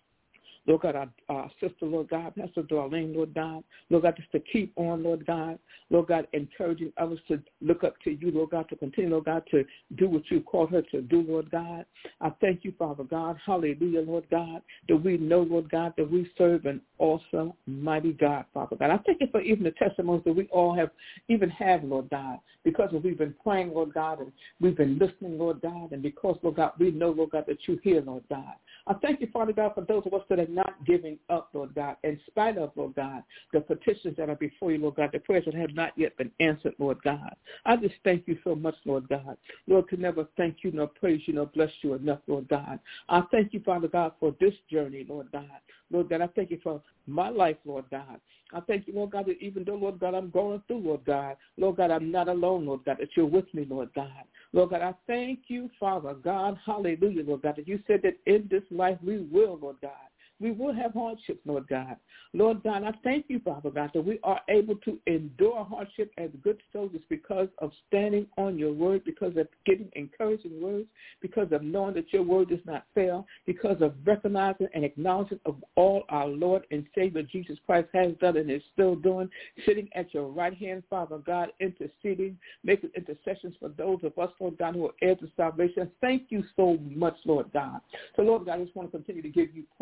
Lord God, our sister, Lord God, Pastor Darlene, Lord God, Lord God, just to keep on, Lord God, encouraging others to look up to you, Lord God, to continue, Lord God, to do what you called her to do, Lord God. I thank you, Father God, hallelujah, Lord God, that we know, Lord God, that we serve an awesome, mighty God, Father God. I thank you for even the testimonies that we all have, Lord God, because we've been praying, Lord God, and we've been listening, Lord God, and because, Lord God, we know, Lord God, that you hear, Lord God. I thank you, Father God, for those of us that are not giving up, Lord God, in spite of, Lord God, the petitions that are before you, Lord God, the prayers that have not yet been answered, Lord God. I just thank you so much, Lord God. Lord, can never thank you nor praise you nor bless you enough, Lord God. I thank you, Father God, for this journey, Lord God. Lord God, I thank you for my life, Lord God. I thank you, Lord God, that even though, Lord God, I'm going through, Lord God, I'm not alone, Lord God, that you're with me, Lord God. Lord God, I thank you, Father God, hallelujah, Lord God, that you said that in this life we will, Lord God, we will have hardships, Lord God. Lord God, I thank you, Father God, that we are able to endure hardship as good soldiers because of standing on your word, because of getting encouraging words, because of knowing that your word does not fail, because of recognizing and acknowledging of all our Lord and Savior Jesus Christ has done and is still doing, sitting at your right hand, Father God, interceding, making intercessions for those of us, Lord God, who are heirs of salvation. Thank you so much, Lord God. So, Lord God, I just want to continue to give you praise, Lord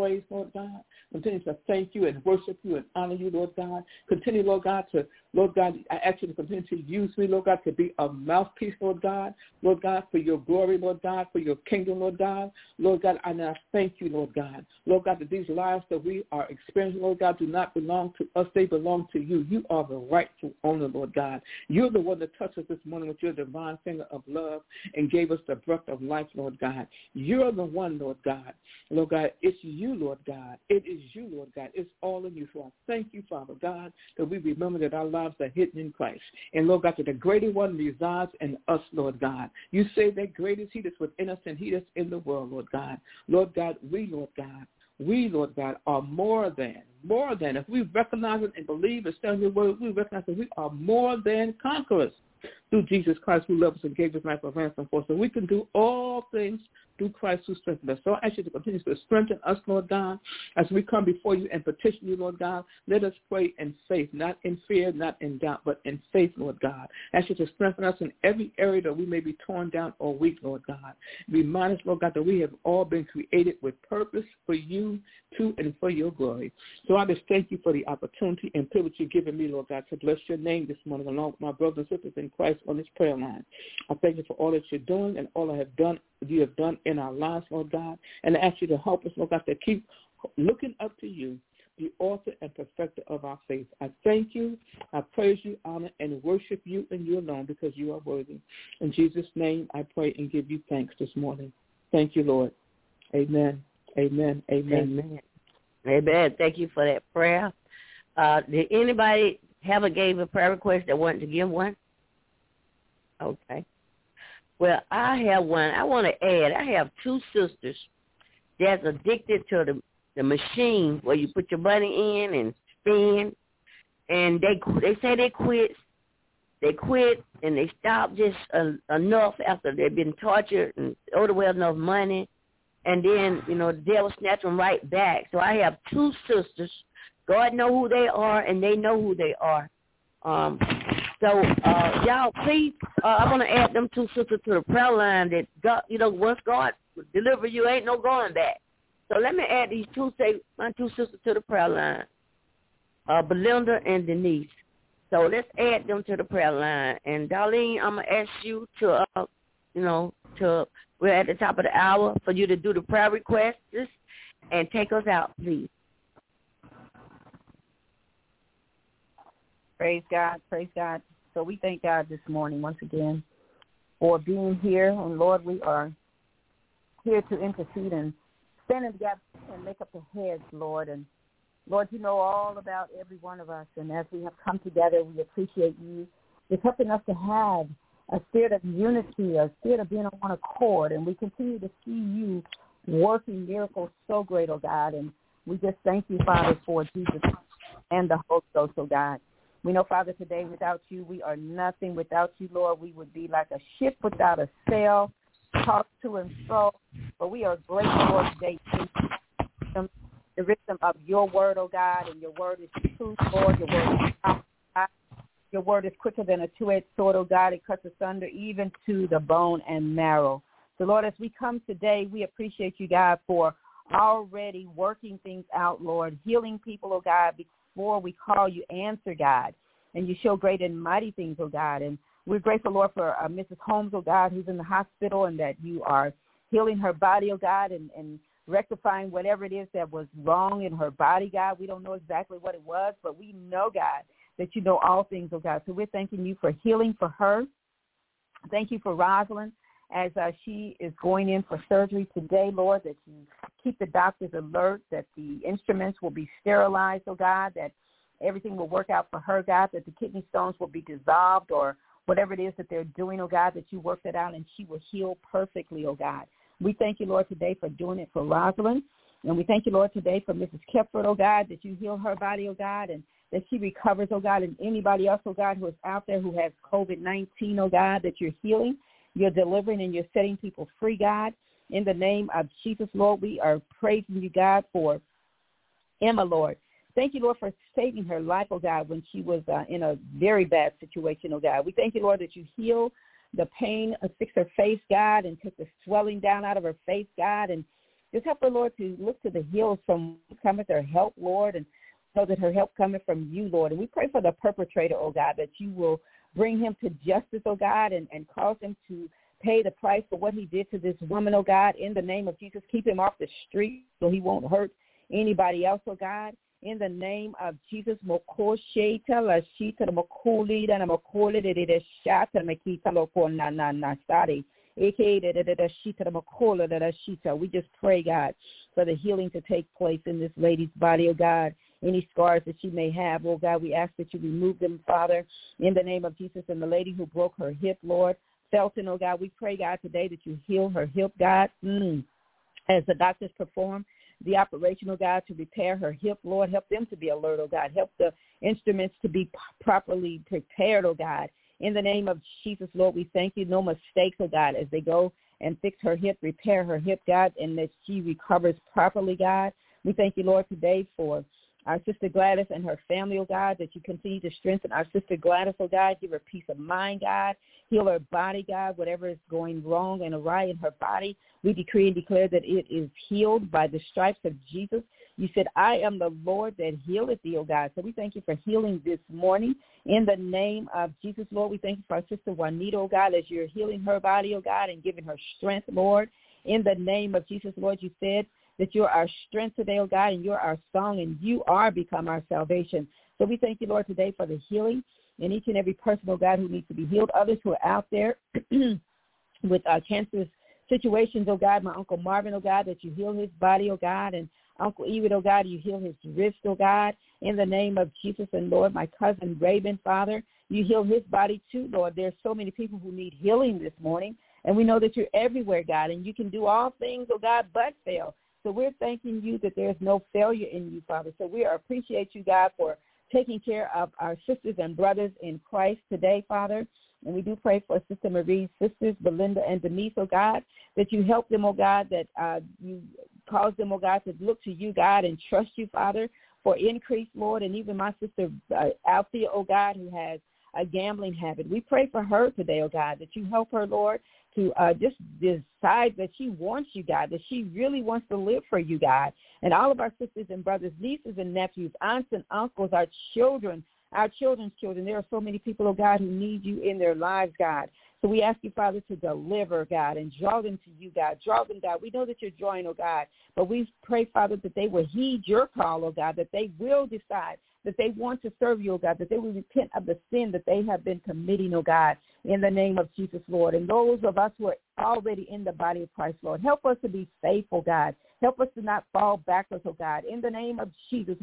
Lord God. Continue to thank you and worship you and honor you, Lord God. Continue, Lord God, I ask you to continue to use me, Lord God, to be a mouthpiece, Lord God, for your glory, Lord God, for your kingdom, Lord God, and I thank you, Lord God, that these lives that we are experiencing, Lord God, do not belong to us, they belong to you. You are the rightful owner, Lord God. You're the one that touched us this morning with your divine finger of love and gave us the breath of life, Lord God. You're the one, Lord God. Lord God, it's you, Lord God. It is you, Lord God. It's all in you. So I thank you, Father God, that we remember that our lives are hidden in Christ. And, Lord God, that the greater one resides in us, Lord God. You say that great is he that's within us and he that's in the world, Lord God. Lord God, we, Lord God, are more than. If we recognize it and believe and stand your word, we recognize that we are more than conquerors through Jesus Christ who loved us and gave his life a ransom for us. So we can do all things through Christ who strengthens us. So I ask you to continue to strengthen us, Lord God, as we come before you and petition you, Lord God. Let us pray in faith, not in fear, not in doubt, but in faith, Lord God. I ask you to strengthen us in every area that we may be torn down or weak, Lord God. Remind us, Lord God, that we have all been created with purpose for you, to and for your glory. So I just thank you for the opportunity and privilege you've given me, Lord God, to bless your name this morning along with my brothers and sisters in Christ on this prayer line. I thank you for all that you're doing and all you have done in our lives, Lord God. And I ask you to help us, Lord God, to keep looking up to you, the author and perfecter of our faith. I thank you, I praise you, honor, and worship you and you alone because you are worthy. In Jesus' name, I pray and give you thanks this morning. Thank you, Lord. Amen. Amen. Amen. Amen. Amen. Thank you for that prayer. Did anybody gave a prayer request that wanted to give one? Okay. Well, I have one. I want to add, I have two sisters that's addicted to the machine where you put your money in and spend, and they say they quit. They quit and they stopped just enough after they've been tortured and owed well enough money, and then, the devil snatch them right back. So I have two sisters. God know who they are, and they know who they are. So y'all, please, I want to add them two sisters to the prayer line that God, once God deliver you, ain't no going back. So let me add my two sisters to the prayer line, Belinda and Denise. So let's add them to the prayer line. And Darlene, I'm going to ask you to, we're at the top of the hour for you to do the prayer requests and take us out, please. Praise God. Praise God. So we thank God this morning once again for being here. And, Lord, we are here to intercede and stand in the gap and make up the heads, Lord. And, Lord, you know all about every one of us. And as we have come together, we appreciate you. It's helping us to have a spirit of unity, a spirit of being on one accord. And we continue to see you working miracles so great, oh God. And we just thank you, Father, for Jesus and the Holy Ghost, oh God. We know, Father, today without you, we are nothing. Without you, Lord, we would be like a ship without a sail, tossed to and fro. But we are grateful, Lord, today for the wisdom of your word, oh God, and your word is truth, Lord. Your word is power, God. Your word is quicker than a two-edged sword, oh God. It cuts asunder even to the bone and marrow. So, Lord, as we come today, we appreciate you, God, for already working things out, Lord, healing people, oh God, before we call you, answer, God, and you show great and mighty things, oh God. And we're grateful, Lord, for Mrs. Holmes, oh God, who's in the hospital, and that you are healing her body, oh God, and rectifying whatever it is that was wrong in her body, God. We don't know exactly what it was, but we know, God, that you know all things, oh God. So we're thanking you for healing for her. Thank you for Rosalind as she is going in for surgery today, Lord, that you keep the doctors alert, that the instruments will be sterilized, oh God, that everything will work out for her, God, that the kidney stones will be dissolved or whatever it is that they're doing, oh God, that you work that out and she will heal perfectly, oh God. We thank you, Lord, today for doing it for Rosalind. And we thank you, Lord, today for Mrs. Kepford, oh God, that you heal her body, oh God, and that she recovers, oh God, and anybody else, oh God, who is out there who has COVID-19, oh God, that you're healing, you're delivering, and you're setting people free, God. In the name of Jesus, Lord, we are praising you, God, for Emma, Lord. Thank you, Lord, for saving her life, oh God, when she was in a very bad situation, oh God. We thank you, Lord, that you heal the pain, fix her face, God, and take the swelling down out of her face, God, and Just help her, Lord, to look to the hills from cometh her help, Lord, and know that her help cometh from you, Lord. And we pray for the perpetrator, oh God, that you will bring him to justice, oh God, and cause him to pay the price for what he did to this woman, oh God. In the name of Jesus, keep him off the street so he won't hurt anybody else, oh God. In the name of Jesus, we just pray, God, for the healing to take place in this lady's body, oh God. Any scars that she may have, oh God, we ask that you remove them, Father, in the name of Jesus. And the lady who broke her hip, Lord, Felton, oh God, we pray, God, today that you heal her hip, God, as the doctors perform the operation, oh God, to repair her hip, Lord. Help them to be alert, oh God. Help the instruments to be properly prepared, oh God. In the name of Jesus, Lord, we thank you. No mistakes, oh God, as they go and fix her hip, repair her hip, God, and that she recovers properly, God. We thank you, Lord, today for our sister Gladys and her family, oh God, that you continue to strengthen our sister Gladys, oh God. Give her peace of mind, God. Heal her body, God, whatever is going wrong and awry in her body. We decree and declare that it is healed by the stripes of Jesus. You said, I am the Lord that healeth thee, oh God. So we thank you for healing this morning. In the name of Jesus, Lord, we thank you for our sister Juanita, oh God, as you're healing her body, oh God, and giving her strength, Lord. In the name of Jesus, Lord, you said that you're our strength today, oh God, and you're our song, and you are become our salvation. So we thank you, Lord, today for the healing in each and every person, oh God, who needs to be healed. Others who are out there with cancerous situations, oh God, my Uncle Marvin, oh God, that you heal his body, oh God, and Uncle Ewart, oh God, you heal his wrist, oh God, in the name of Jesus. And Lord, my cousin Raven, Father, you heal his body too, Lord. There's so many people who need healing this morning, and we know that you're everywhere, God, and you can do all things, oh God, but fail. So we're thanking you that there's no failure in you, Father. So we appreciate you, God, for taking care of our sisters and brothers in Christ today, Father. And we do pray for Sister Marie's sisters, Belinda and Denise, oh God, that you help them, oh God, that you cause them, oh God, to look to you, God, and trust you, Father, for increase, Lord. And even my sister Althea, oh God, who has a gambling habit. We pray for her today, oh God, that you help her, Lord, to just decide that she wants you, God, that she really wants to live for you, God. And all of our sisters and brothers, nieces and nephews, aunts and uncles, our children's children. There are so many people, oh God, who need you in their lives, God. So we ask you, Father, to deliver, God, and draw them to you, God. Draw them, God. We know that you're drawing, oh God, but we pray, Father, that they will heed your call, oh God, that they will decide that they want to serve you, oh God, that they will repent of the sin that they have been committing, oh God, in the name of Jesus, Lord. And those of us who are already in the body of Christ, Lord, help us to be faithful, God. Help us to not fall backwards, oh God. In the name of Jesus.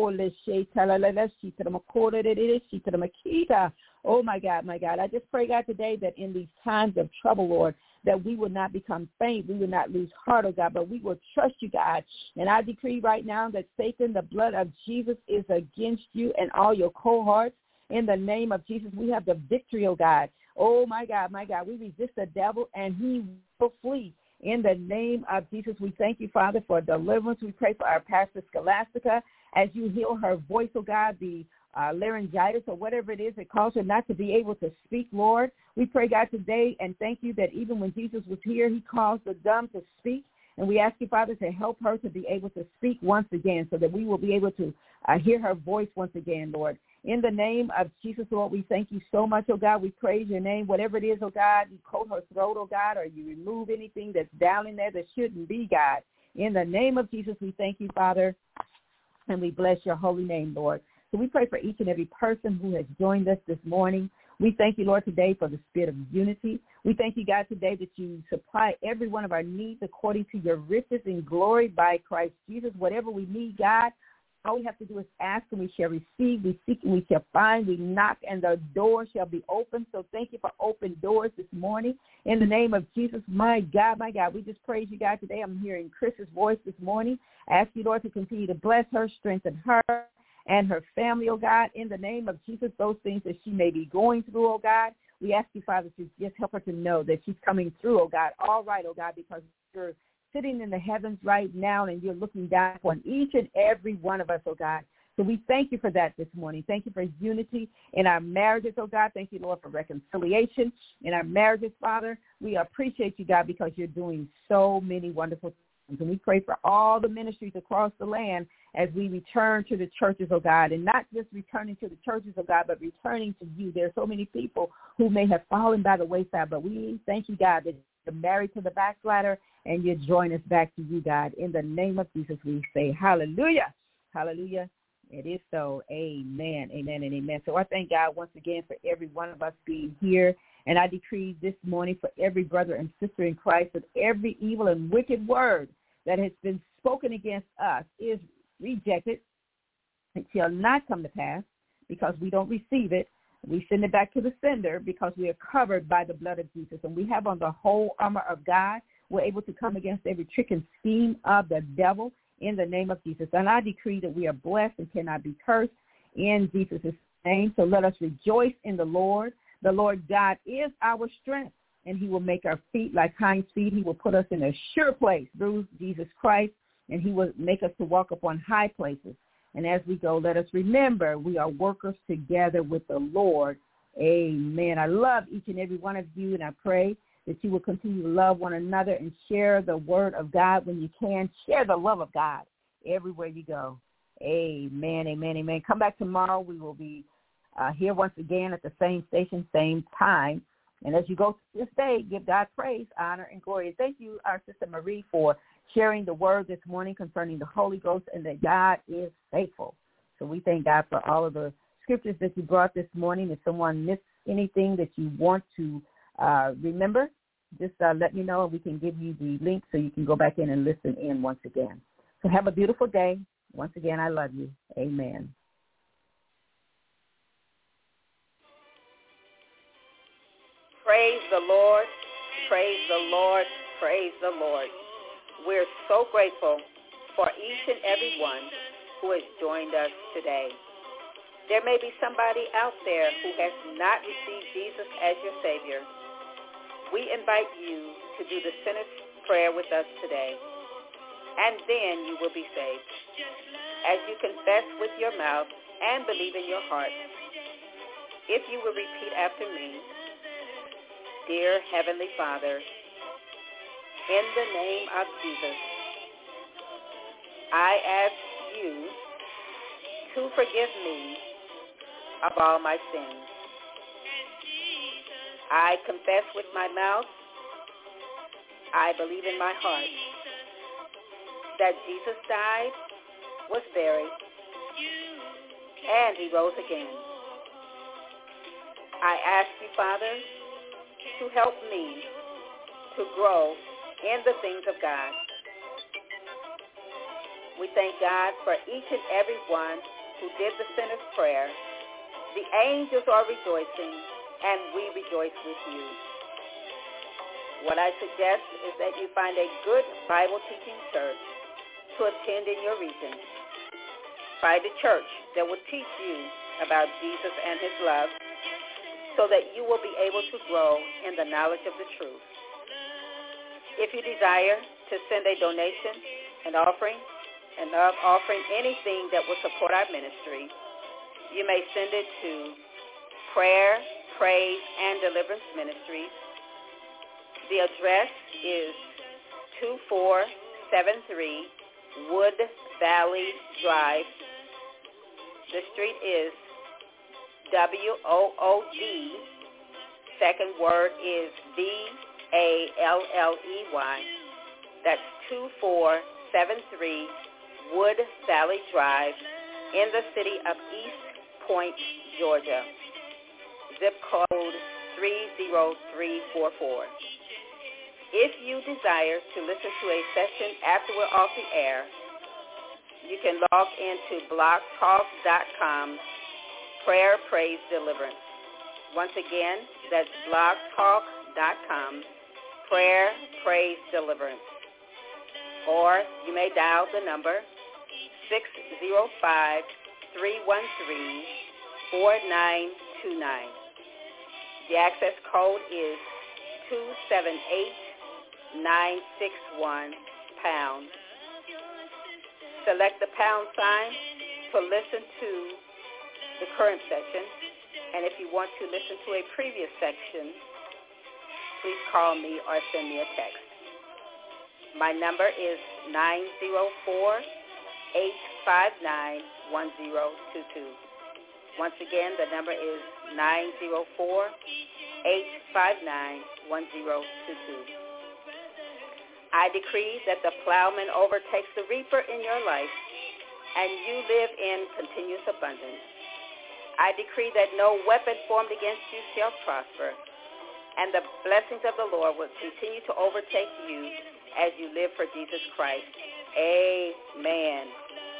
Oh, my God, my God. I just pray, God, today that in these times of trouble, Lord, that we will not become faint. We will not lose heart, oh God, but we will trust you, God. And I decree right now that Satan, the blood of Jesus is against you and all your cohorts. In the name of Jesus, we have the victory, oh God. Oh, my God, my God. We resist the devil and he will flee. In the name of Jesus, we thank you, Father, for deliverance. We pray for our pastor Scholastica as you heal her voice, oh God, the laryngitis or whatever it is that caused her not to be able to speak, Lord. We pray, God, today and thank you that even when Jesus was here, he caused the dumb to speak. And we ask you, Father, to help her to be able to speak once again so that we will be able to hear her voice once again, Lord. In the name of Jesus, Lord, we thank you so much, oh God. We praise your name. Whatever it is, oh God, you coat her throat, oh God, or you remove anything that's down in there that shouldn't be, God. In the name of Jesus, we thank you, Father, and we bless your holy name, Lord. So we pray for each and every person who has joined us this morning. We thank you, Lord, today for the spirit of unity. We thank you, God, today that you supply every one of our needs according to your riches in glory by Christ Jesus. Whatever we need, God, all we have to do is ask and we shall receive. We seek and we shall find. We knock and the door shall be open. So thank you for open doors this morning. In the name of Jesus, my God, we just praise you, God, today. I'm hearing Chris's voice this morning. I ask you, Lord, to continue to bless her, strengthen her and her family, oh God, in the name of Jesus, those things that she may be going through, oh God. We ask you, Father, to just help her to know that she's coming through, oh God, all right, oh God, because you're sitting in the heavens right now and you're looking down upon each and every one of us, oh God. So we thank you for that this morning. Thank you for unity in our marriages, oh God. Thank you, Lord, for reconciliation in our marriages, Father. We appreciate you, God, because you're doing so many wonderful things. And we pray for all the ministries across the land as we return to the churches, oh God, and not just returning to the churches, oh God, but returning to you. There are so many people who may have fallen by the wayside, but we thank you, God, that you're married to the backslider and you join us back to you, God. In the name of Jesus, we say hallelujah. Hallelujah. It is so. Amen, amen, and amen. So I thank God once again for every one of us being here. And I decree this morning for every brother and sister in Christ that every evil and wicked word that has been spoken against us is rejected. It shall not come to pass because we don't receive it. We send it back to the sender because we are covered by the blood of Jesus. And we have on the whole armor of God. We're able to come against every trick and scheme of the devil in the name of Jesus. And I decree that we are blessed and cannot be cursed in Jesus' name. So let us rejoice in the Lord. The Lord God is our strength, and he will make our feet like hinds feet. He will put us in a sure place through Jesus Christ, and he will make us to walk upon high places. And as we go, let us remember we are workers together with the Lord. Amen. I love each and every one of you, and I pray that you will continue to love one another and share the word of God when you can. Share the love of God everywhere you go. Amen, amen, amen. Come back tomorrow. We will be here once again at the same station, same time. And as you go this day, give God praise, honor, and glory. And thank you, our Sister Marie, for sharing the word this morning concerning the Holy Ghost and that God is faithful. So we thank God for all of the scriptures that you brought this morning. If someone missed anything that you want to remember, just let me know and we can give you the link so you can go back in and listen in once again. So have a beautiful day. Once again, I love you. Amen. Praise the Lord, praise the Lord, praise the Lord. We're so grateful for each and every one who has joined us today. There may be somebody out there who has not received Jesus as your Savior. We invite you to do the sinner's prayer with us today, and then you will be saved. As you confess with your mouth and believe in your heart, if you will repeat after me, Dear Heavenly Father, in the name of Jesus, I ask you to forgive me of all my sins. I confess with my mouth, I believe in my heart that Jesus died, was buried, and he rose again. I ask you, Father, to help me to grow in the things of God. We thank God for each and every one who did the sinner's prayer. The angels are rejoicing, and we rejoice with you. What I suggest is that you find a good Bible teaching church to attend in your region. Find a church that will teach you about Jesus and his love, so that you will be able to grow in the knowledge of the truth. If you desire to send a donation, an offering anything that will support our ministry, you may send it to Prayer, Praise, and Deliverance Ministries. The address is 2473 Wood Valley Drive. The street is WOOD, second word is VALLEY. That's 2473 Wood Valley Drive in the city of East Point, Georgia. Zip code 30344. If you desire to listen to a session after we're off the air, you can log into blogtalk.com Prayer, Praise, Deliverance. Once again, that's blogtalk.com, Prayer, Praise, Deliverance. Or you may dial the number 605-313-4929. The access code is 278961#. Select the pound sign to listen to the current section, and if you want to listen to a previous section, please call me or send me a text. My number is 904-859-1022. Once again, the number is 904-859-1022. I decree that the plowman overtakes the reaper in your life, and you live in continuous abundance. I decree that no weapon formed against you shall prosper, and the blessings of the Lord will continue to overtake you as you live for Jesus Christ. Amen.